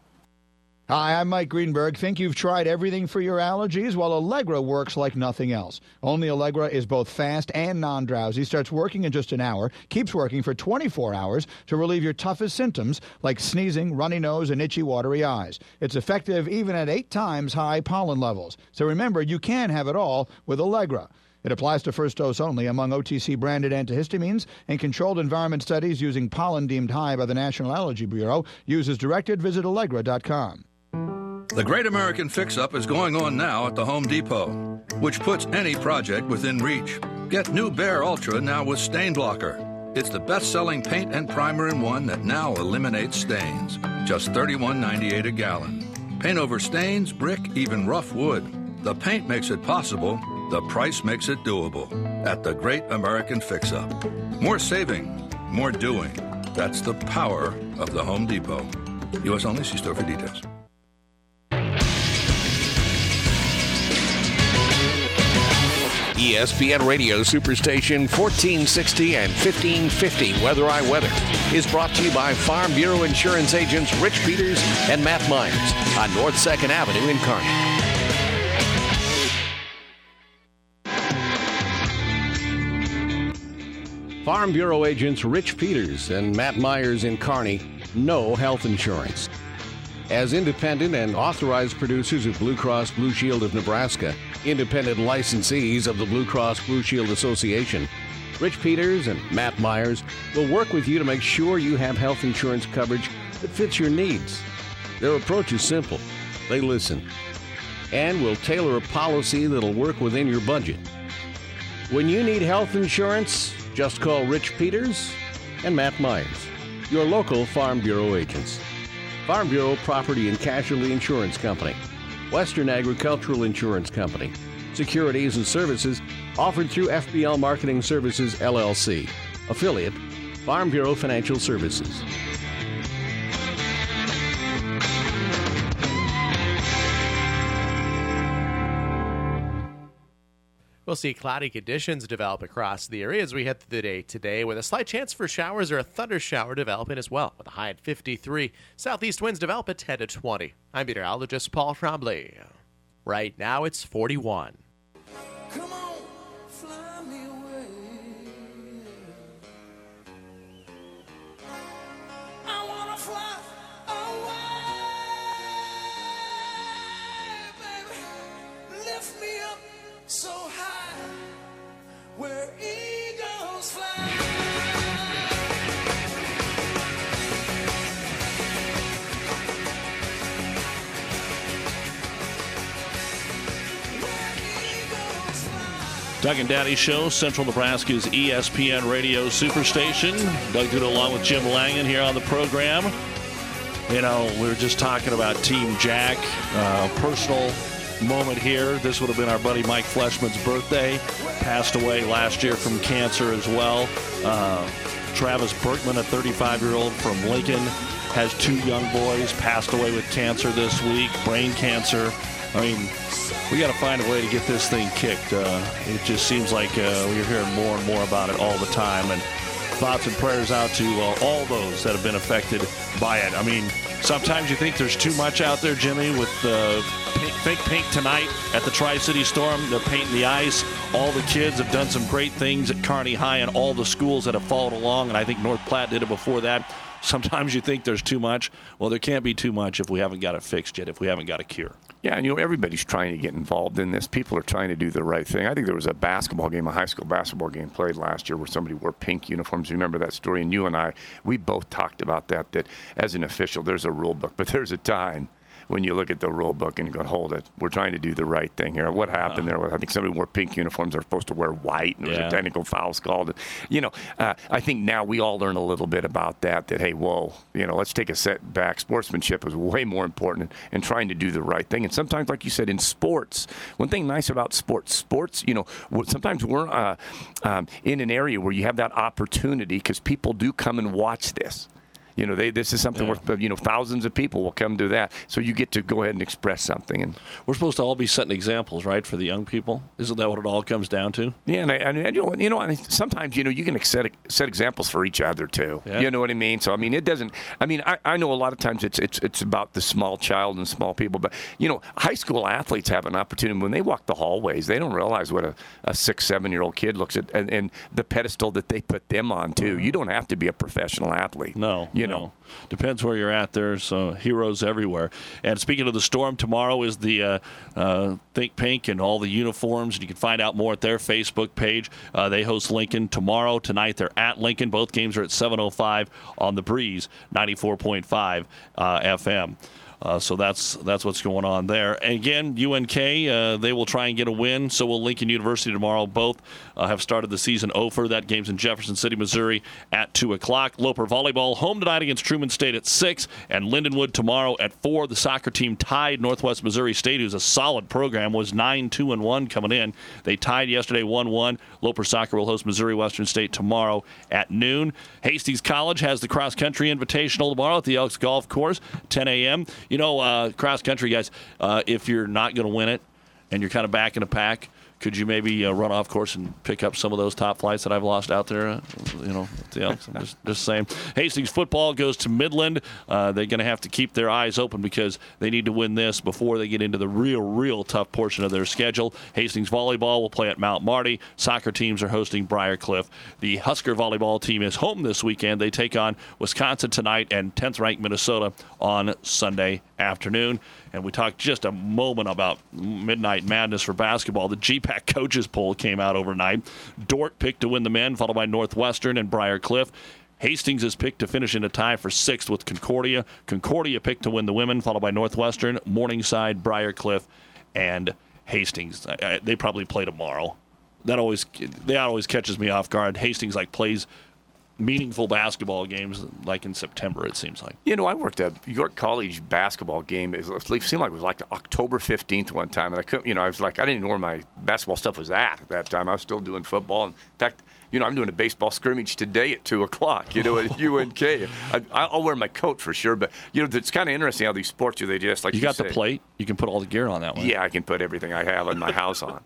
Hi, I'm Mike Greenberg. Think you've tried everything for your allergies? Well, Allegra works like nothing else. Only Allegra is both fast and non-drowsy, starts working in just an hour, keeps working for 24 hours to relieve your toughest symptoms like sneezing, runny nose, and itchy, watery eyes. It's effective even at 8 times high pollen levels. So remember, you can have it all with Allegra. It applies to first dose only among OTC-branded antihistamines, and controlled environment studies using pollen deemed high by the National Allergy Bureau. Use as directed. Visit Allegra.com. The Great American Fix-Up is going on now at the Home Depot, which puts any project within reach. Get new Behr Ultra now with Stain Blocker. It's the best-selling paint and primer in one that now eliminates stains. Just $31.98 a gallon. Paint over stains, brick, even rough wood. The paint makes it possible. The price makes it doable at the Great American Fix-Up. More saving, more doing. That's the power of the Home Depot. U.S. only. See store for details. ESPN Radio Superstation 1460 and 1550 Weather I Weather is brought to you by Farm Bureau Insurance agents Rich Peters and Matt Myers on North 2nd Avenue in Kearney. Farm Bureau agents Rich Peters and Matt Myers in Kearney know health insurance. As independent and authorized producers of Blue Cross Blue Shield of Nebraska, independent licensees of the Blue Cross Blue Shield Association, Rich Peters and Matt Myers will work with you to make sure you have health insurance coverage that fits your needs. Their approach is simple. They listen and will tailor a policy that'll work within your budget. When you need health insurance, just call Rich Peters and Matt Myers, your local Farm Bureau agents. Farm Bureau Property and Casualty Insurance Company, Western Agricultural Insurance Company, securities and services offered through FBL Marketing Services, LLC, affiliate, Farm Bureau Financial Services. We'll see cloudy conditions develop across the area as we head through the day today, with a slight chance for showers or a thunder shower developing as well, with a high at 53. Southeast winds develop at 10 to 20. I'm meteorologist Paul Trombley. Right now it's 41. Come on, fly me away. I wanna fly away, baby. Lift me up so high. Where eagles fly. Doug and Daddy Show, Central Nebraska's ESPN Radio Superstation. Doug Duda along with Jim Langen here on the program. You know, we were just talking about Team Jack. Personal moment here. This would have been our buddy Mike Fleshman's birthday. Passed away last year from cancer as well. Travis Berkman, a 35-year-old from Lincoln, has 2 young boys, passed away with cancer this week, brain cancer. I mean, we got to find a way to get this thing kicked. It just seems like we're hearing more and more about it all the time. And thoughts and prayers out to all those that have been affected by it. I mean, sometimes you think there's too much out there, Jimmy, with Think Pink tonight at the Tri-City Storm. They're painting the ice. All the kids have done some great things at Kearney High and all the schools that have followed along, and I think North Platte did it before that. Sometimes you think there's too much. Well, there can't be too much if we haven't got it fixed yet, if we haven't got a cure. Yeah, and everybody's trying to get involved in this. People are trying to do the right thing. I think there was a high school basketball game played last year where somebody wore pink uniforms. Remember that story? And you and I, we both talked about that as an official, there's a rule book, but there's a time when you look at the rule book and you go, hold it, we're trying to do the right thing here. What happened there? I think somebody wore pink uniforms. They're supposed to wear white, and there was a technical foul called. I think now we all learn a little bit about that, hey, whoa, let's take a step back. Sportsmanship is way more important and trying to do the right thing. And sometimes, like you said, in sports, one thing nice about sports, sometimes we're in an area where you have that opportunity because people do come and watch this. This is something where thousands of people will come to that. So you get to go ahead and express something. And we're supposed to all be setting examples, right, for the young people? Isn't that what it all comes down to? Yeah, and sometimes you can set examples for each other too. Yeah. You know what I mean? So it doesn't. I know a lot of times it's about the small child and small people, but high school athletes have an opportunity when they walk the hallways. They don't realize what a 6-7-year-old kid looks at and the pedestal that they put them on too. You don't have to be a professional athlete. No. Depends where you're at. There's heroes everywhere. And speaking of the Storm, tomorrow is the Think Pink and all the uniforms. And you can find out more at their Facebook page. They host Lincoln tomorrow. Tonight they're at Lincoln. Both games are at 7:05 on the Breeze, 94.5 FM. So that's what's going on there. And again, UNK, they will try and get a win. So will Lincoln University tomorrow. Both have started the season over. That game's in Jefferson City, Missouri at 2 o'clock. Loper Volleyball home tonight against Truman State at 6. And Lindenwood tomorrow at 4. The soccer team tied Northwest Missouri State, who's a solid program, was 9-2-1 coming in. They tied yesterday 1-1. Loper Soccer will host Missouri Western State tomorrow at noon. Hastings College has the cross-country invitational tomorrow at the Elks Golf Course, 10 a.m. Cross-country guys, if you're not going to win it and you're kind of back in a pack, could you maybe run off course and pick up some of those top flights that I've lost out there? At the Elks. I'm just saying. Hastings football goes to Midland. They're going to have to keep their eyes open because they need to win this before they get into the real tough portion of their schedule. Hastings volleyball will play at Mount Marty. Soccer teams are hosting Briarcliff. The Husker volleyball team is home this weekend. They take on Wisconsin tonight and 10th-ranked Minnesota on Sunday afternoon. And we talked just a moment about Midnight Madness for basketball. The GPAC coaches poll came out overnight. Dordt picked to win the men, followed by Northwestern and Briarcliff. Hastings is picked to finish in a tie for 6th with Concordia. Concordia picked to win the women, followed by Northwestern, Morningside, Briarcliff, and Hastings. They probably play tomorrow. That always catches me off guard. Hastings plays meaningful basketball games like in September, it seems like. I worked a York College basketball game. It seemed like it was October 15th one time. And I couldn't, I was I didn't even know where my basketball stuff was at that time. I was still doing football. In fact, I'm doing a baseball scrimmage today at 2 o'clock, at UNK. I'll wear my coat for sure. But, it's kind of interesting how these sports, they just you got the plate? You can put all the gear on that one. Yeah, I can put everything I have in my house on.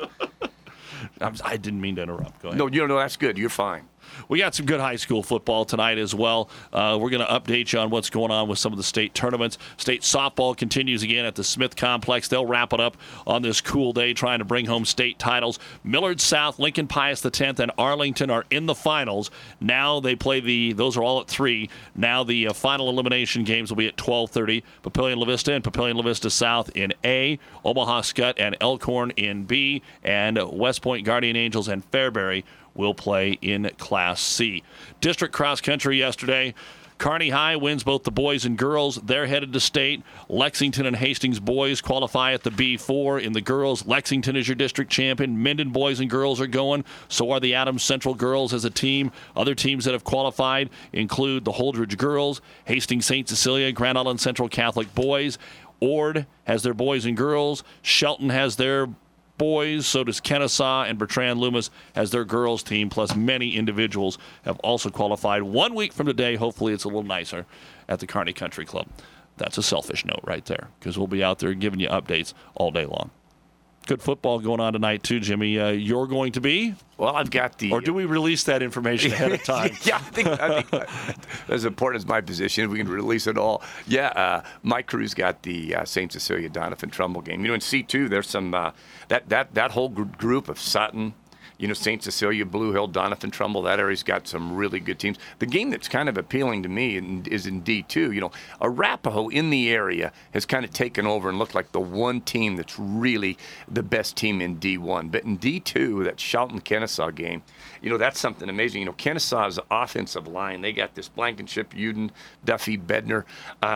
I didn't mean to interrupt. Go ahead. No, that's good. You're fine. We got some good high school football tonight as well. We're going to update you on what's going on with some of the state tournaments. State softball continues again at the Smith Complex. They'll wrap it up on this cool day trying to bring home state titles. Millard South, Lincoln Pius X, and Arlington are in the finals. Now they play those are all at 3. Now the final elimination games will be at 12:30. Papillion La Vista and Papillion La Vista South in A, Omaha Skutt and Elkhorn in B, and West Point Guardian Angels and Fairbury will play in Class C. District cross country yesterday. Kearney High wins both the boys and girls. They're headed to state. Lexington and Hastings boys qualify at the B4. In the girls, Lexington is your district champion. Minden boys and girls are going. So are the Adams Central girls as a team. Other teams that have qualified include the Holdridge girls, Hastings St. Cecilia, Grand Island Central Catholic boys. Ord has their boys and girls. Shelton has their boys, so does Kennesaw, and Bertrand Loomis has their girls team, plus many individuals have also qualified. 1 week from today, hopefully it's a little nicer at the Kearney Country Club. That's a selfish note right there, because we'll be out there giving you updates all day long. Good football going on tonight, too, Jimmy. You're going to be? Well, I've got the... Or do we release that information ahead of time? Yeah, I think as important as my position, we can release it all. Yeah, my crew's got the St. Cecilia Doniphan Trumbull game. You know, in C2, there's some... that whole group of Sutton, you know, St. Cecilia, Blue Hill, Doniphan Trumbull, that area's got some really good teams. The game that's kind of appealing to me is in D2. You know, Arapahoe in the area has kind of taken over and looked like the one team that's really the best team in D1. But in D2, that Shelton-Kennesaw game, you know, that's something amazing. You know, Kennesaw's offensive line, they got this Blankenship, Uden, Duffy, Bednar,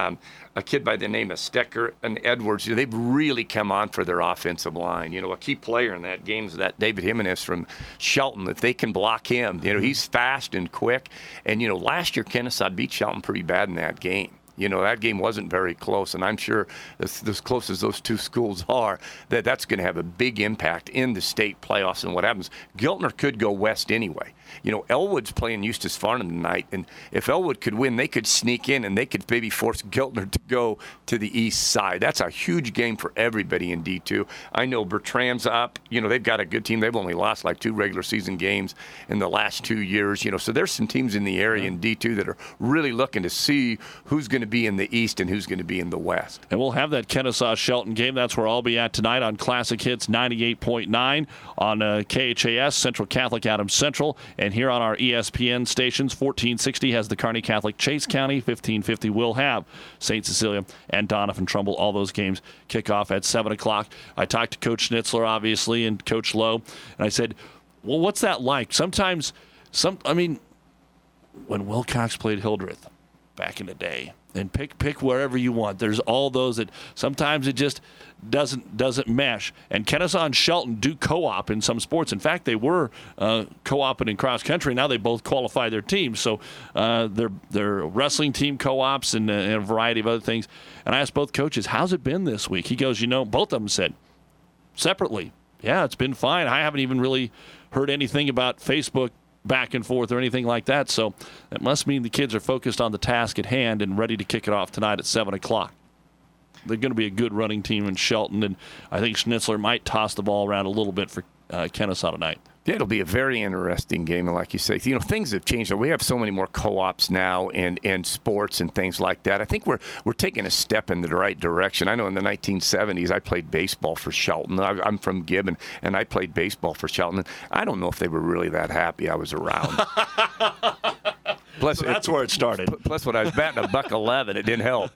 a kid by the name of Stecker and Edwards. You know, they've really come on for their offensive line. You know, a key player in that game is that David Jimenez from Shelton. If they can block him, you know, he's fast and quick. And, you know, last year Kennesaw beat Shelton pretty bad in that game. You know, that game wasn't very close, and I'm sure as close as those two schools are, that's going to have a big impact in the state playoffs and what happens. Giltner could go west anyway. You know, Elwood's playing Eustis Farnham tonight, and if Elwood could win, they could sneak in, and they could maybe force Giltner to go to the east side. That's a huge game for everybody in D2. I know Bertrand's up. You know, they've got a good team. They've only lost like 2 regular season games in the last 2 years. You know, so there's some teams in the area in D2 that are really looking to see who's going to be in the east and who's going to be in the west. And we'll have that Kennesaw-Shelton game. That's where I'll be at tonight on Classic Hits 98.9 on KHAS, Central Catholic Adams Central. And here on our ESPN stations, 1460 has the Kearney Catholic Chase County. 1550 will have St. Cecilia and Doniphan Trumbull. All those games kick off at 7 o'clock. I talked to Coach Schnitzler, obviously, and Coach Lowe, and I said, well, what's that like? Sometimes, when Wilcox played Hildreth back in the day, and pick wherever you want. There's all those that sometimes it just doesn't mesh. And Kennesaw and Shelton do co-op in some sports. In fact, they were co-oping in cross country. Now they both qualify their teams. So they're wrestling team co-ops and a variety of other things. And I asked both coaches, how's it been this week? He goes, both of them said separately, yeah, it's been fine. I haven't even really heard anything about Facebook back and forth or anything like that. So that must mean the kids are focused on the task at hand and ready to kick it off tonight at 7 o'clock. They're going to be a good running team in Shelton, and I think Schnitzler might toss the ball around a little bit for Kennesaw tonight. Yeah, it'll be a very interesting game, and like you say, things have changed. We have so many more co-ops now and sports and things like that. I think we're taking a step in the right direction. I know in the 1970s I played baseball for Shelton. I'm from Gibbon, and I played baseball for Shelton. I don't know if they were really that happy I was around. Plus, so that's where it started. Plus, when I was batting $1.11, it didn't help.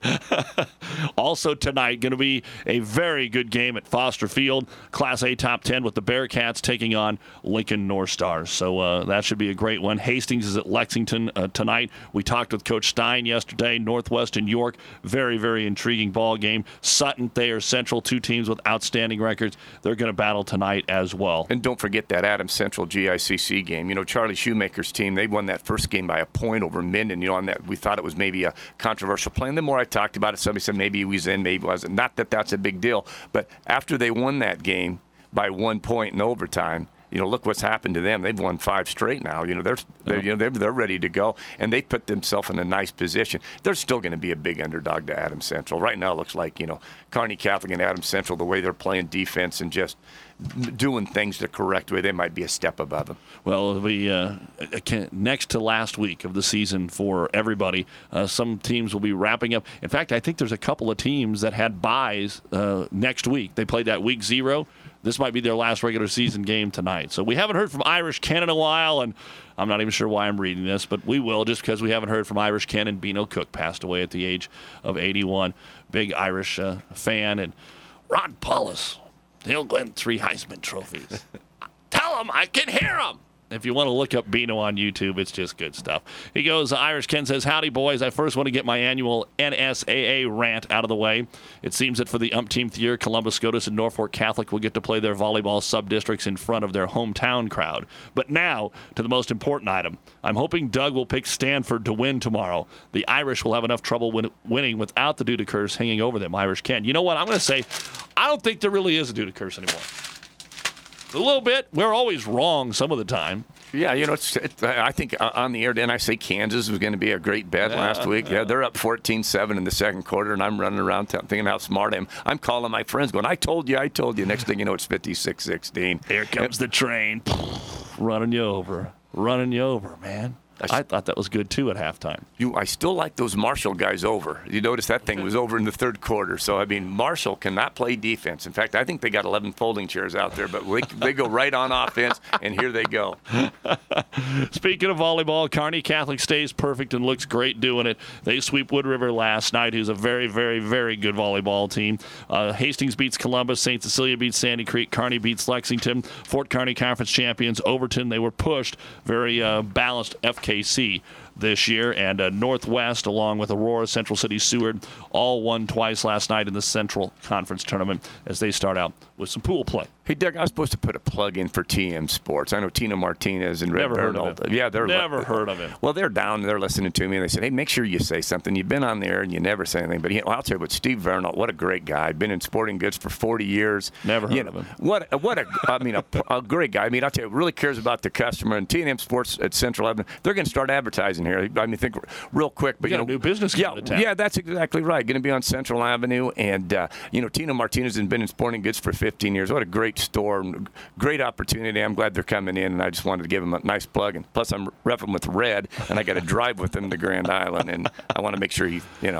Also tonight, going to be a very good game at Foster Field, Class A Top 10 with the Bearcats taking on Lincoln North Stars. So that should be a great one. Hastings is at Lexington tonight. We talked with Coach Stein yesterday. Northwest and York, very, very intriguing ball game. Sutton, Thayer Central, 2 teams with outstanding records. They're going to battle tonight as well. And don't forget that Adams Central GICC game. Charlie Shoemaker's team, they won that first game by a point over Minden. On that, we thought it was maybe a controversial play. And the more I talked about it, somebody said maybe he was in, maybe he wasn't. Not that that's a big deal. But after they won that game by 1 point in overtime, look what's happened to them. They've won 5 straight now. They're ready to go, and they put themselves in a nice position. They're still going to be a big underdog to Adams Central. Right now, it looks like Kearney Catholic and Adams Central, the way they're playing defense and just doing things the correct way, they might be a step above them. Well, it'll be next to last week of the season for everybody. Some teams will be wrapping up. In fact, I think there's a couple of teams that had byes next week. They played that week 0. This might be their last regular season game tonight. So we haven't heard from Irish Ken in a while, and I'm not even sure why I'm reading this, but we will just because we haven't heard from Irish Ken, and Beano Cook passed away at the age of 81. Big Irish fan. And Ron Paulus, he'll win 3 Heisman trophies. Tell him I can hear him. If you want to look up Bino on YouTube, it's just good stuff. He goes, Irish Ken says, howdy, boys. I first want to get my annual NSAA rant out of the way. It seems that for the umpteenth year, Columbus SCOTUS and Norfolk Catholic will get to play their volleyball sub-districts in front of their hometown crowd. But now, to the most important item. I'm hoping Doug will pick Stanford to win tomorrow. The Irish will have enough trouble winning without the Duda curse hanging over them, Irish Ken. You know what? I'm going to say, I don't think there really is a Duda curse anymore. A little bit. We're always wrong some of the time. Yeah, I think on the air, didn't I say Kansas was going to be a great bet last week? Yeah, they're up 14-7 in the second quarter, and I'm running around thinking how smart I am. I'm calling my friends going, I told you. Next thing you know, it's 56-16. Here comes the train. Running you over, man. I thought that was good, too, at halftime. I still like those Marshall guys over. You notice that thing was over in the third quarter. So, I mean, Marshall cannot play defense. In fact, I think they got 11 folding chairs out there, but they go right on offense, and here they go. Speaking of volleyball, Kearney Catholic stays perfect and looks great doing it. They sweep Wood River last night, who's a very, very, very good volleyball team. Hastings beats Columbus. St. Cecilia beats Sandy Creek. Kearney beats Lexington. Fort Kearney Conference champions Overton. They were pushed. Very balanced FKC this year, and Northwest, along with Aurora, Central City, Seward, all won twice last night in the Central Conference Tournament as they start out with some pool play. Hey, Doug, I was supposed to put a plug in for TM Sports. I know Tina Martinez and Red Bernal. Yeah, they're never heard of it. Well, they're down. They're listening to me, and they said, "Hey, make sure you say something. You've been on there and you never say anything." But I'll tell you what, Steve Vernal, what a great guy. Been in sporting goods for 40 years. Never heard of him. A great guy. I mean, I'll tell you, really cares about the customer. And TM Sports at Central Avenue, they're going to start advertising here. I mean, think real quick. But you got a new business coming to town. Yeah, that's exactly right. Going to be on Central Avenue, and Tina Martinez has been in sporting goods for 15 years. What a great store. Great opportunity. I'm glad they're coming in, and I just wanted to give them a nice plug. And plus, I'm repping with Red, and I got to drive with them to Grand Island, and I want to make sure he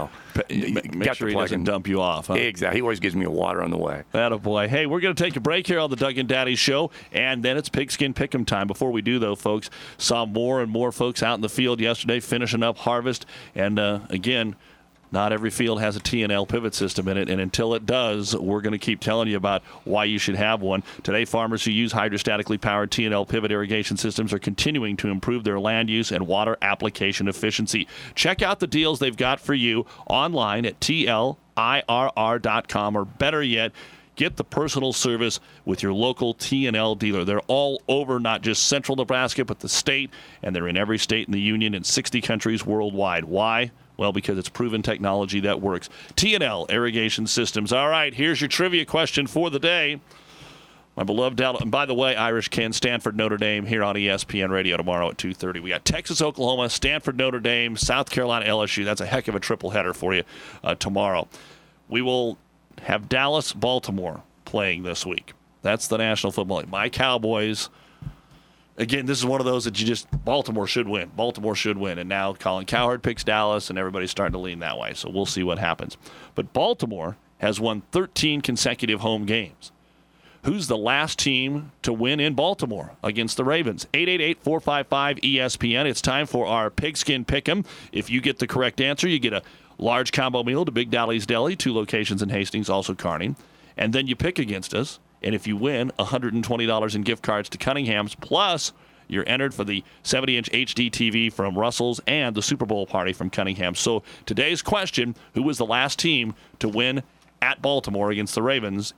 doesn't dump you off. Huh? Exactly. He always gives me a water on the way. Attaboy. Hey, we're going to take a break here on the Doug and Daddy Show, and then it's Pigskin Pick'em time. Before we do, though, folks, saw more and more folks out in the field yesterday finishing up harvest, and again, not every field has a T&L pivot system in it, and until it does, we're going to keep telling you about why you should have one. Today, farmers who use hydrostatically powered T&L pivot irrigation systems are continuing to improve their land use and water application efficiency. Check out the deals they've got for you online at TLIRR.com, or better yet, get the personal service with your local T&L dealer. They're all over, not just central Nebraska, but the state, and they're in every state in the union in 60 countries worldwide. Why? Well, because it's proven technology that works. T&L Irrigation Systems. All right, here's your trivia question for the day. My beloved Dallas. And by the way, Irish Ken, Stanford, Notre Dame here on ESPN Radio tomorrow at 2:30. We got Texas, Oklahoma, Stanford, Notre Dame, South Carolina, LSU. That's a heck of a triple header for you tomorrow. We will have Dallas, Baltimore playing this week. That's the National Football League. My Cowboys. Again, this is one of those that Baltimore should win. Baltimore should win. And now Colin Cowherd picks Dallas, and everybody's starting to lean that way. So we'll see what happens. But Baltimore has won 13 consecutive home games. Who's the last team to win in Baltimore against the Ravens? 888-455-ESPN. It's time for our Pigskin Pick'em. If you get the correct answer, you get a large combo meal to Big Dolly's Deli, 2 locations in Hastings, also Kearney. And then you pick against us. And if you win, $120 in gift cards to Cunningham's, plus you're entered for the 70-inch HD TV from Russell's and the Super Bowl party from Cunningham. So today's question, who was the last team to win at Baltimore against the Ravens?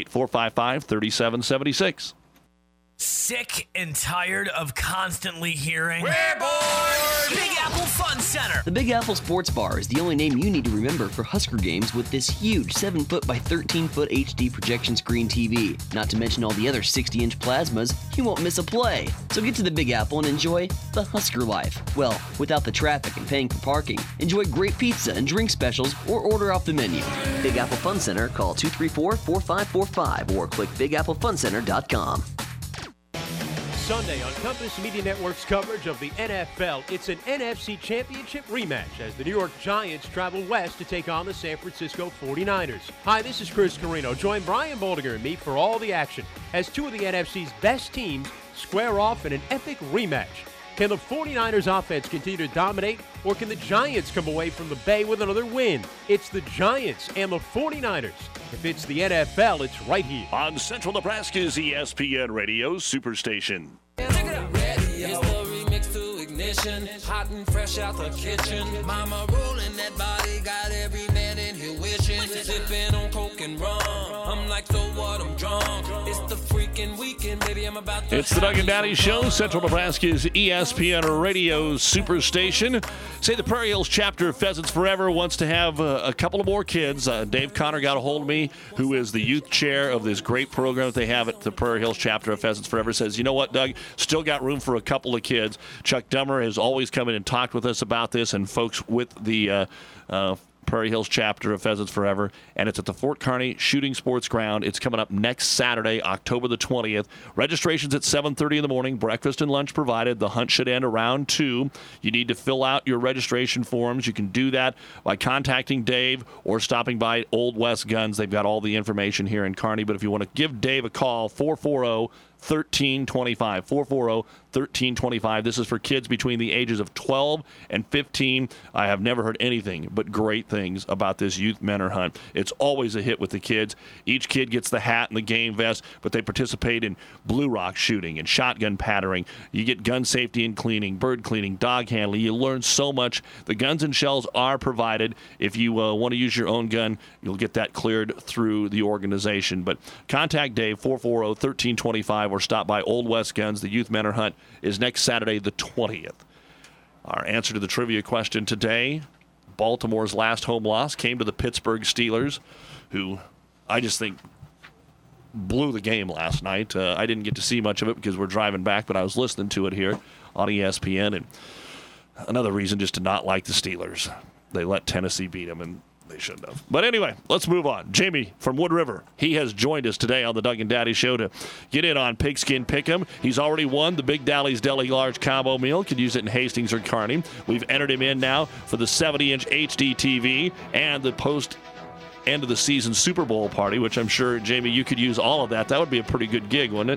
888-455-3776. Sick and tired of constantly hearing, "We're bored!" Big Apple Fun Center. The Big Apple Sports Bar is the only name you need to remember for Husker games with this huge 7-foot by 13-foot HD projection screen TV. Not to mention all the other 60-inch plasmas, you won't miss a play. So get to the Big Apple and enjoy the Husker life. Well, without the traffic and paying for parking. Enjoy great pizza and drink specials or order off the menu. Big Apple Fun Center, call 234-4545 or click BigAppleFunCenter.com. Sunday on Compass Media Network's coverage of the NFL, it's an NFC Championship rematch as the New York Giants travel west to take on the San Francisco 49ers. Hi, this is Chris Carino. Join Brian Boldinger and me for all the action as two of the NFC's best teams square off in an epic rematch. Can the 49ers offense continue to dominate, or can the Giants come away from the Bay with another win? It's the Giants and the 49ers. If it's the NFL, it's right here on Central Nebraska's ESPN Radio Superstation. Check it out. It's the remix to Ignition, hot and fresh out the kitchen. Mama rolling that body, got every man in here wishing. Sipping on coke and rum, I'm like, so what, I'm drunk. It's the freaking weekend, baby, I'm about to. It's the Doug and Daddy Show, Central Nebraska's ESPN Radio Superstation. Say the Prairie Hills chapter of Pheasants Forever wants to have a couple of more kids. Dave Connor got a hold of me, who is the youth chair of this great program that they have at the Prairie Hills chapter of Pheasants Forever. Says, you know what, Doug, still got room for a couple of kids. Chuck Dummer has always come in and talked with us about this, and folks with the Prairie Hills chapter of Pheasants Forever, and it's at the Fort Kearney Shooting Sports Ground. It's coming up next Saturday, October the 20th. Registration's at 7:30 in the morning. Breakfast and lunch provided. The hunt should end around 2. You need to fill out your registration forms. You can do that by contacting Dave or stopping by Old West Guns. They've got all the information here in Kearney, but if you want to give Dave a call, 440-1325. 440-1325. This is for kids between the ages of 12 and 15. I have never heard anything but great things about this youth mentor hunt. It's always a hit with the kids. Each kid gets the hat and the game vest, but they participate in blue rock shooting and shotgun patterning. You get gun safety and cleaning, bird cleaning, dog handling. You learn so much. The guns and shells are provided. If you want to use your own gun, you'll get that cleared through the organization. But contact Dave, 440-1325, or stop by Old West Guns. The youth mentor hunt is next Saturday, the 20th. Our answer to the trivia question today, Baltimore's last home loss came to the Pittsburgh Steelers, who I just think blew the game last night. I didn't get to see much of it because we're driving back, but I was listening to it here on ESPN, and another reason just to not like the Steelers. They let Tennessee beat them, and they shouldn't have. But anyway, let's move on. Jamie from Wood River, he has joined us today on the Doug and Daddy Show to get in on Pigskin Pick'em. He's already won the Big Dally's Deli Large Combo Meal. Could use it in Hastings or Kearney. We've entered him in now for the 70-inch HD TV and the post-end of the season Super Bowl party, which I'm sure, Jamie, you could use all of that. That would be a pretty good gig, wouldn't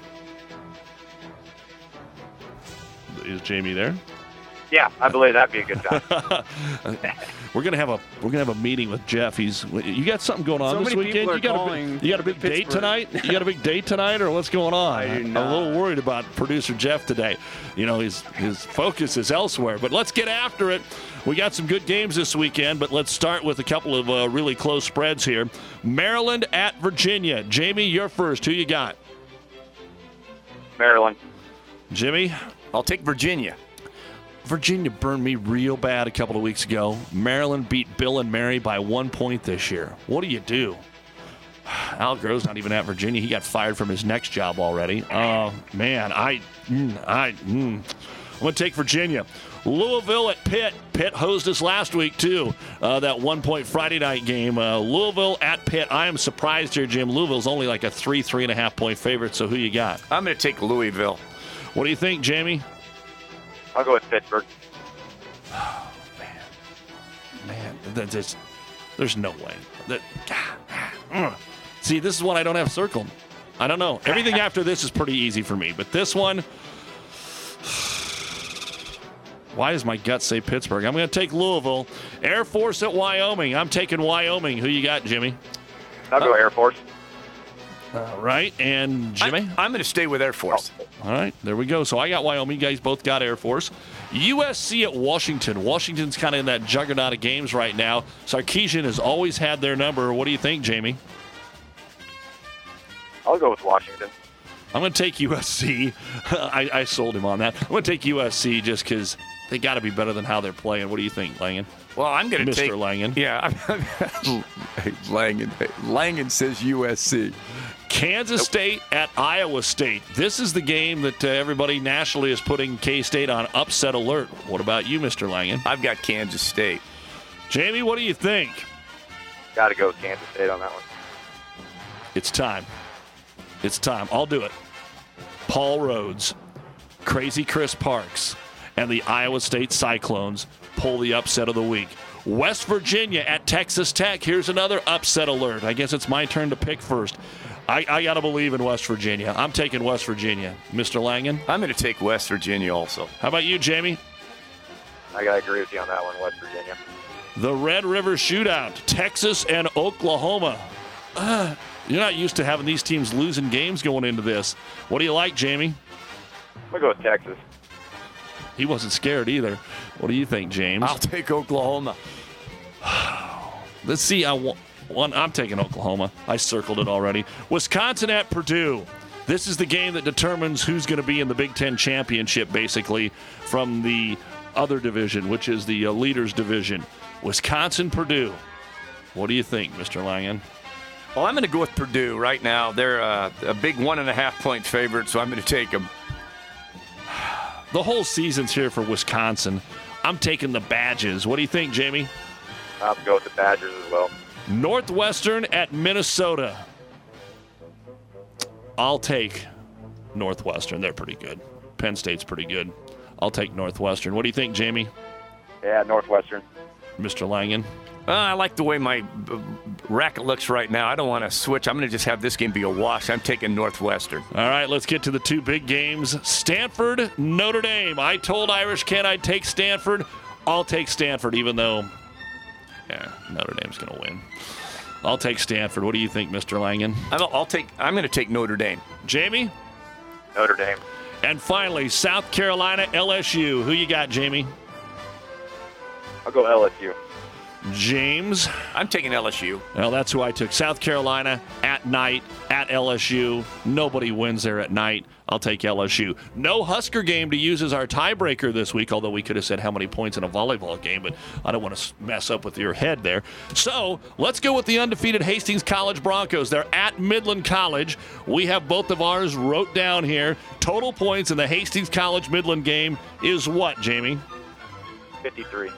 it? Is Jamie there? Yeah, I believe that'd be a good time. We're gonna have a meeting with Jeff. You got something going on this weekend? You got a big date tonight? You got a big date tonight, or what's going on? I'm a little worried about producer Jeff today. You know, his focus is elsewhere. But let's get after it. We got some good games this weekend, but let's start with a couple of really close spreads here. Maryland at Virginia. Jamie, you're first. Who you got? Maryland. Jimmy? I'll take Virginia. Virginia burned me real bad a couple of weeks ago. Maryland beat Bill and Mary by 1 point this year. What do you do? Al Grove's not even at Virginia. He got fired from his next job already. Oh, man. I'm going to take Virginia. Louisville at Pitt. Pitt hosed us last week, too. That 1 point Friday night game. Louisville at Pitt. I am surprised here, Jim. Louisville's only like a 3.5 point favorite, so who you got? I'm going to take Louisville. What do you think, Jamie? I'll go with Pittsburgh. Oh, man, there's no way. See, this is one I don't have circled. I don't know. Everything after this is pretty easy for me, but this one, why does my gut say Pittsburgh? I'm going to take Louisville. Air Force at Wyoming. I'm taking Wyoming. Who you got, Jimmy? I'll go Air Force. All right, and Jimmy? I'm going to stay with Air Force. All right, there we go. So I got Wyoming. You guys both got Air Force. USC at Washington. Washington's kind of in that juggernaut of games right now. Sarkisian has always had their number. What do you think, Jamie? I'll go with Washington. I'm going to take USC. I sold him on that. I'm going to take USC just because they got to be better than how they're playing. What do you think, Langen? Well, I'm going to take Mr. Langen. Yeah, Langen says USC. Kansas State at Iowa State. This is the game that everybody nationally is putting K-State on upset alert. What about you, Mr. Langen? I've got Kansas State. Jamie, what do you think? Got to go with Kansas State on that one. It's time. It's time. I'll do it. Paul Rhodes, Crazy Chris Parks, and the Iowa State Cyclones pull the upset of the week. West Virginia at Texas Tech. Here's another upset alert. I guess it's my turn to pick first. I got to believe in West Virginia. I'm taking West Virginia. Mr. Langen? I'm going to take West Virginia also. How about you, Jamie? I got to agree with you on that one, West Virginia. The Red River Shootout, Texas and Oklahoma. You're not used to having these teams losing games going into this. What do you like, Jamie? I'm going to go with Texas. He wasn't scared either. What do you think, James? I'll take Oklahoma. Let's see. I'm taking Oklahoma. I circled it already. Wisconsin at Purdue. This is the game that determines who's going to be in the Big Ten championship, basically, from the other division, which is the leaders division. Wisconsin-Purdue. What do you think, Mr. Langen? Well, I'm going to go with Purdue right now. They're a big 1.5-point favorite, so I'm going to take them. The whole season's here for Wisconsin. I'm taking the Badgers. What do you think, Jamie? I'll go with the Badgers as well. Northwestern at Minnesota. I'll take Northwestern. They're pretty good. Penn State's pretty good. I'll take Northwestern. What do you think, Jamie? Yeah, Northwestern. Mr. Langen? I like the way my racket looks right now. I don't want to switch. I'm going to just have this game be a wash. I'm taking Northwestern. All right, let's get to the two big games. Stanford, Notre Dame. I told Irish Ken I'd take Stanford. I'll take Stanford, even though, Notre Dame's going to win. I'll take Stanford. What do you think, Mr. Langen? I'm going to take Notre Dame. Jamie? Notre Dame. And finally, South Carolina, LSU. Who you got, Jamie? I'll go LSU. James? I'm taking LSU. Well, that's who I took. South Carolina at night at LSU. Nobody wins there at night. I'll take LSU. No Husker game to use as our tiebreaker this week, although we could have said how many points in a volleyball game, but I don't want to mess up with your head there. So let's go with the undefeated Hastings College Broncos. They're at Midland College. We have both of ours wrote down here. Total points in the Hastings College Midland game is what, Jamie? 53.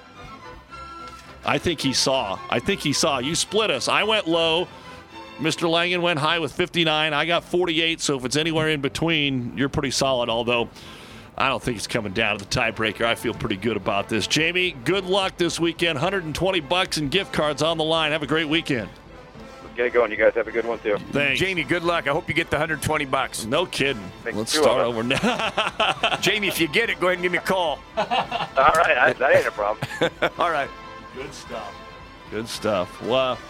I think he saw. You split us. I went low. Mr. Langen went high with 59. I got 48, so if it's anywhere in between, you're pretty solid, although I don't think it's coming down to the tiebreaker. I feel pretty good about this. Jamie, good luck this weekend. $120 in gift cards on the line. Have a great weekend. Let's get it going. You guys have a good one, too. Thanks. Jamie, good luck. I hope you get the $120. No kidding. Let's start over now. Jamie, if you get it, go ahead and give me a call. All right. That ain't a problem. All right. Good stuff. Good stuff. Well,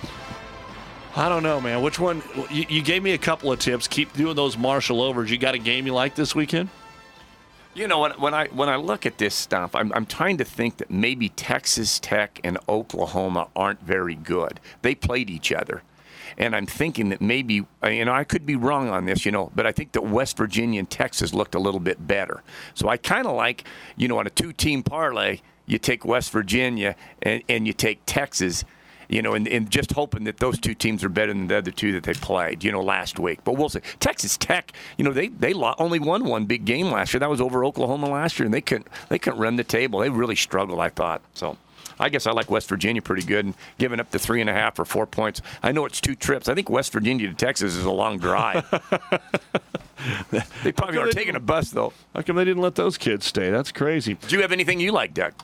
I don't know, man. Which one? You gave me a couple of tips. Keep doing those Marshall overs. You got a game you like this weekend? You know, when I look at this stuff, I'm trying to think that maybe Texas Tech and Oklahoma aren't very good. They played each other. And I'm thinking that maybe, I could be wrong on this, but I think that West Virginia and Texas looked a little bit better. So I kind of like, on a two-team parlay, you take West Virginia and you take Texas, and just hoping that those two teams are better than the other two that they played, last week. But we'll see. Texas Tech, they only won one big game last year. That was over Oklahoma last year, and they couldn't run the table. They really struggled, I thought. So I guess I like West Virginia pretty good, and giving up the 3.5 or 4 points. I know it's 2 trips. I think West Virginia to Texas is a long drive. They probably are taking a bus, though. How come they didn't let those kids stay? That's crazy. Do you have anything you like, Doug?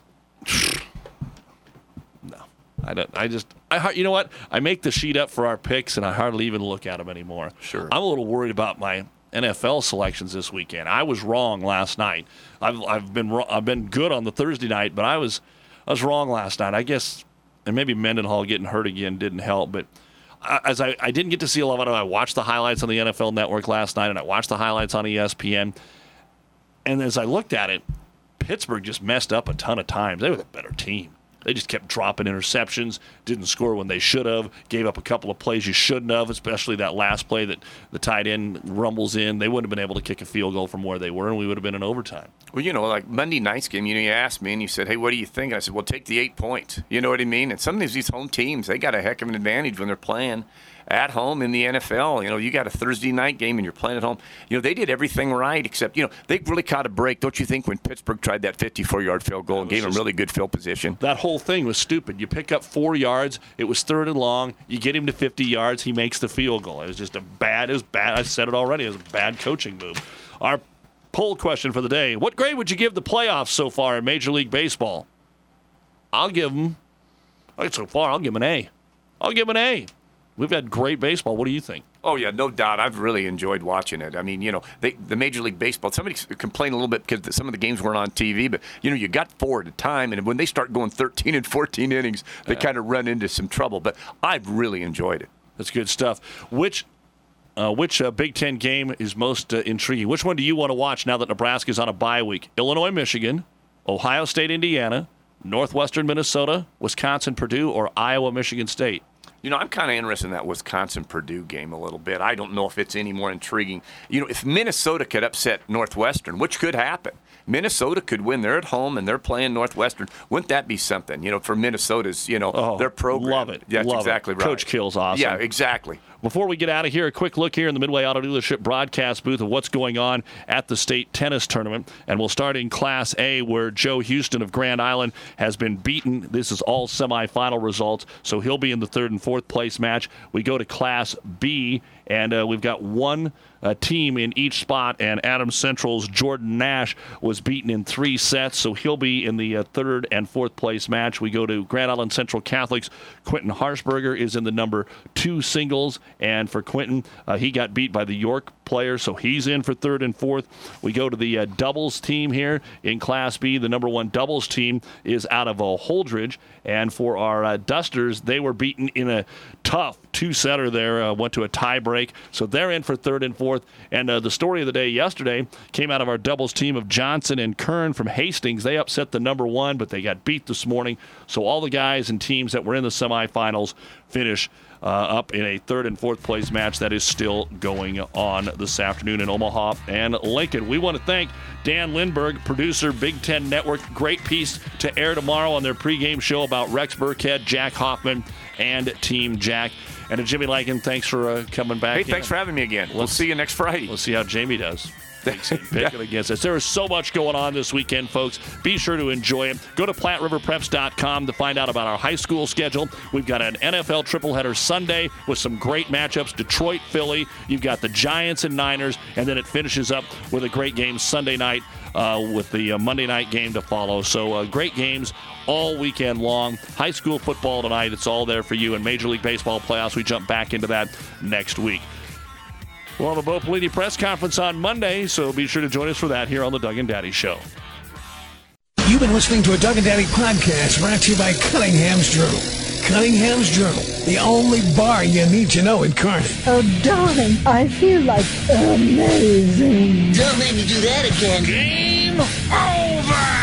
No, I don't. You know what? I make the sheet up for our picks, and I hardly even look at them anymore. Sure. I'm a little worried about my NFL selections this weekend. I was wrong last night. I've been good on the Thursday night, but I was wrong last night. I guess, and maybe Mendenhall getting hurt again didn't help, but I didn't get to see a lot of it. I watched the highlights on the NFL Network last night, and I watched the highlights on ESPN. And as I looked at it, Pittsburgh just messed up a ton of times. They were the better team. They just kept dropping interceptions, didn't score when they should have, gave up a couple of plays you shouldn't have, especially that last play that the tight end rumbles in. They wouldn't have been able to kick a field goal from where they were, and we would have been in overtime. Well, like Monday night's game, you asked me, and you said, hey, what do you think? And I said, well, take the 8 points. You know what I mean? And sometimes these home teams, they got a heck of an advantage when they're playing at home in the NFL. You got a Thursday night game and you're playing at home. They did everything right except, they really caught a break, don't you think, when Pittsburgh tried that 54-yard field goal and gave them really good field position? That whole thing was stupid. You pick up 4 yards. It was 3rd and long. You get him to 50 yards. He makes the field goal. It was just bad. I said it already. It was a bad coaching move. Our poll question for the day: what grade would you give the playoffs so far in Major League Baseball? I'll give them an A. I'll give them an A. We've had great baseball. What do you think? Oh, yeah, no doubt. I've really enjoyed watching it. I mean, the Major League Baseball, somebody complained a little bit because some of the games weren't on TV, but, you got 4 at a time, and when they start going 13 and 14 innings, they kind of run into some trouble. But I've really enjoyed it. That's good stuff. Which Big Ten game is most intriguing? Which one do you want to watch now that Nebraska's on a bye week? Illinois, Michigan, Ohio State, Indiana, Northwestern, Minnesota, Wisconsin, Purdue, or Iowa, Michigan State? You know, I'm kind of interested in that Wisconsin-Purdue game a little bit. I don't know if it's any more intriguing. You know, if Minnesota could upset Northwestern, which could happen, Minnesota could win. They're at home and they're playing Northwestern. Wouldn't that be something, you know, for Minnesota's, you know, their program? Love it. Yeah, love exactly it. right. Coach Kill's awesome. Yeah, exactly. Before we get out of here, a quick look here in the Midway Auto Dealership broadcast booth of what's going on at the state tennis tournament. And we'll start in Class A, where Joe Houston of Grand Island has been beaten. This is all semifinal results, so he'll be in the 3rd and 4th place match. We go to Class B, and we've got one team in each spot, and Adams Central's Jordan Nash was beaten in 3 sets, so he'll be in the 3rd and 4th place match. We go to Grand Island Central Catholic's Quentin Harshberger is in the number 2 singles, and for Quentin, he got beat by the York player, so he's in for 3rd and 4th. We go to the doubles team here in Class B. The number 1 doubles team is out of Holdridge, and for our Dusters, they were beaten in a tough 2-setter there, went to a tie break, so they're in for 3rd and 4th. And the story of the day yesterday came out of our doubles team of Johnson and Kern from Hastings. They upset the number 1, but they got beat this morning, so all the guys and teams that were in the semifinals finish up in a 3rd and 4th place match that is still going on this afternoon in Omaha and Lincoln. We want to thank Dan Lindberg, producer, Big Ten Network. Great piece to air tomorrow on their pregame show about Rex Burkhead, Jack Hoffman, and Team Jack. And to Jimmy Lankin, thanks for coming back. Hey, thanks for having me again. We'll see you next Friday. We'll see how Jamie does. Picking against us. There is so much going on this weekend, folks. Be sure to enjoy it. Go to PlatteRiverPreps.com to find out about our high school schedule. We've got an NFL tripleheader Sunday with some great matchups. Detroit, Philly. You've got the Giants and Niners, and then it finishes up with a great game Sunday night with the Monday night game to follow. So great games all weekend long. High school football tonight. It's all there for you. And Major League Baseball playoffs, we jump back into that next week. We'll have a Bo Pelini press conference on Monday, so be sure to join us for that here on the Doug and Daddy Show. You've been listening to a Doug and Daddy podcast brought to you by Cunningham's Journal. Cunningham's Journal, the only bar you need to know in Kearney. Oh, darling, I feel like amazing. Don't make me do that again. Game over!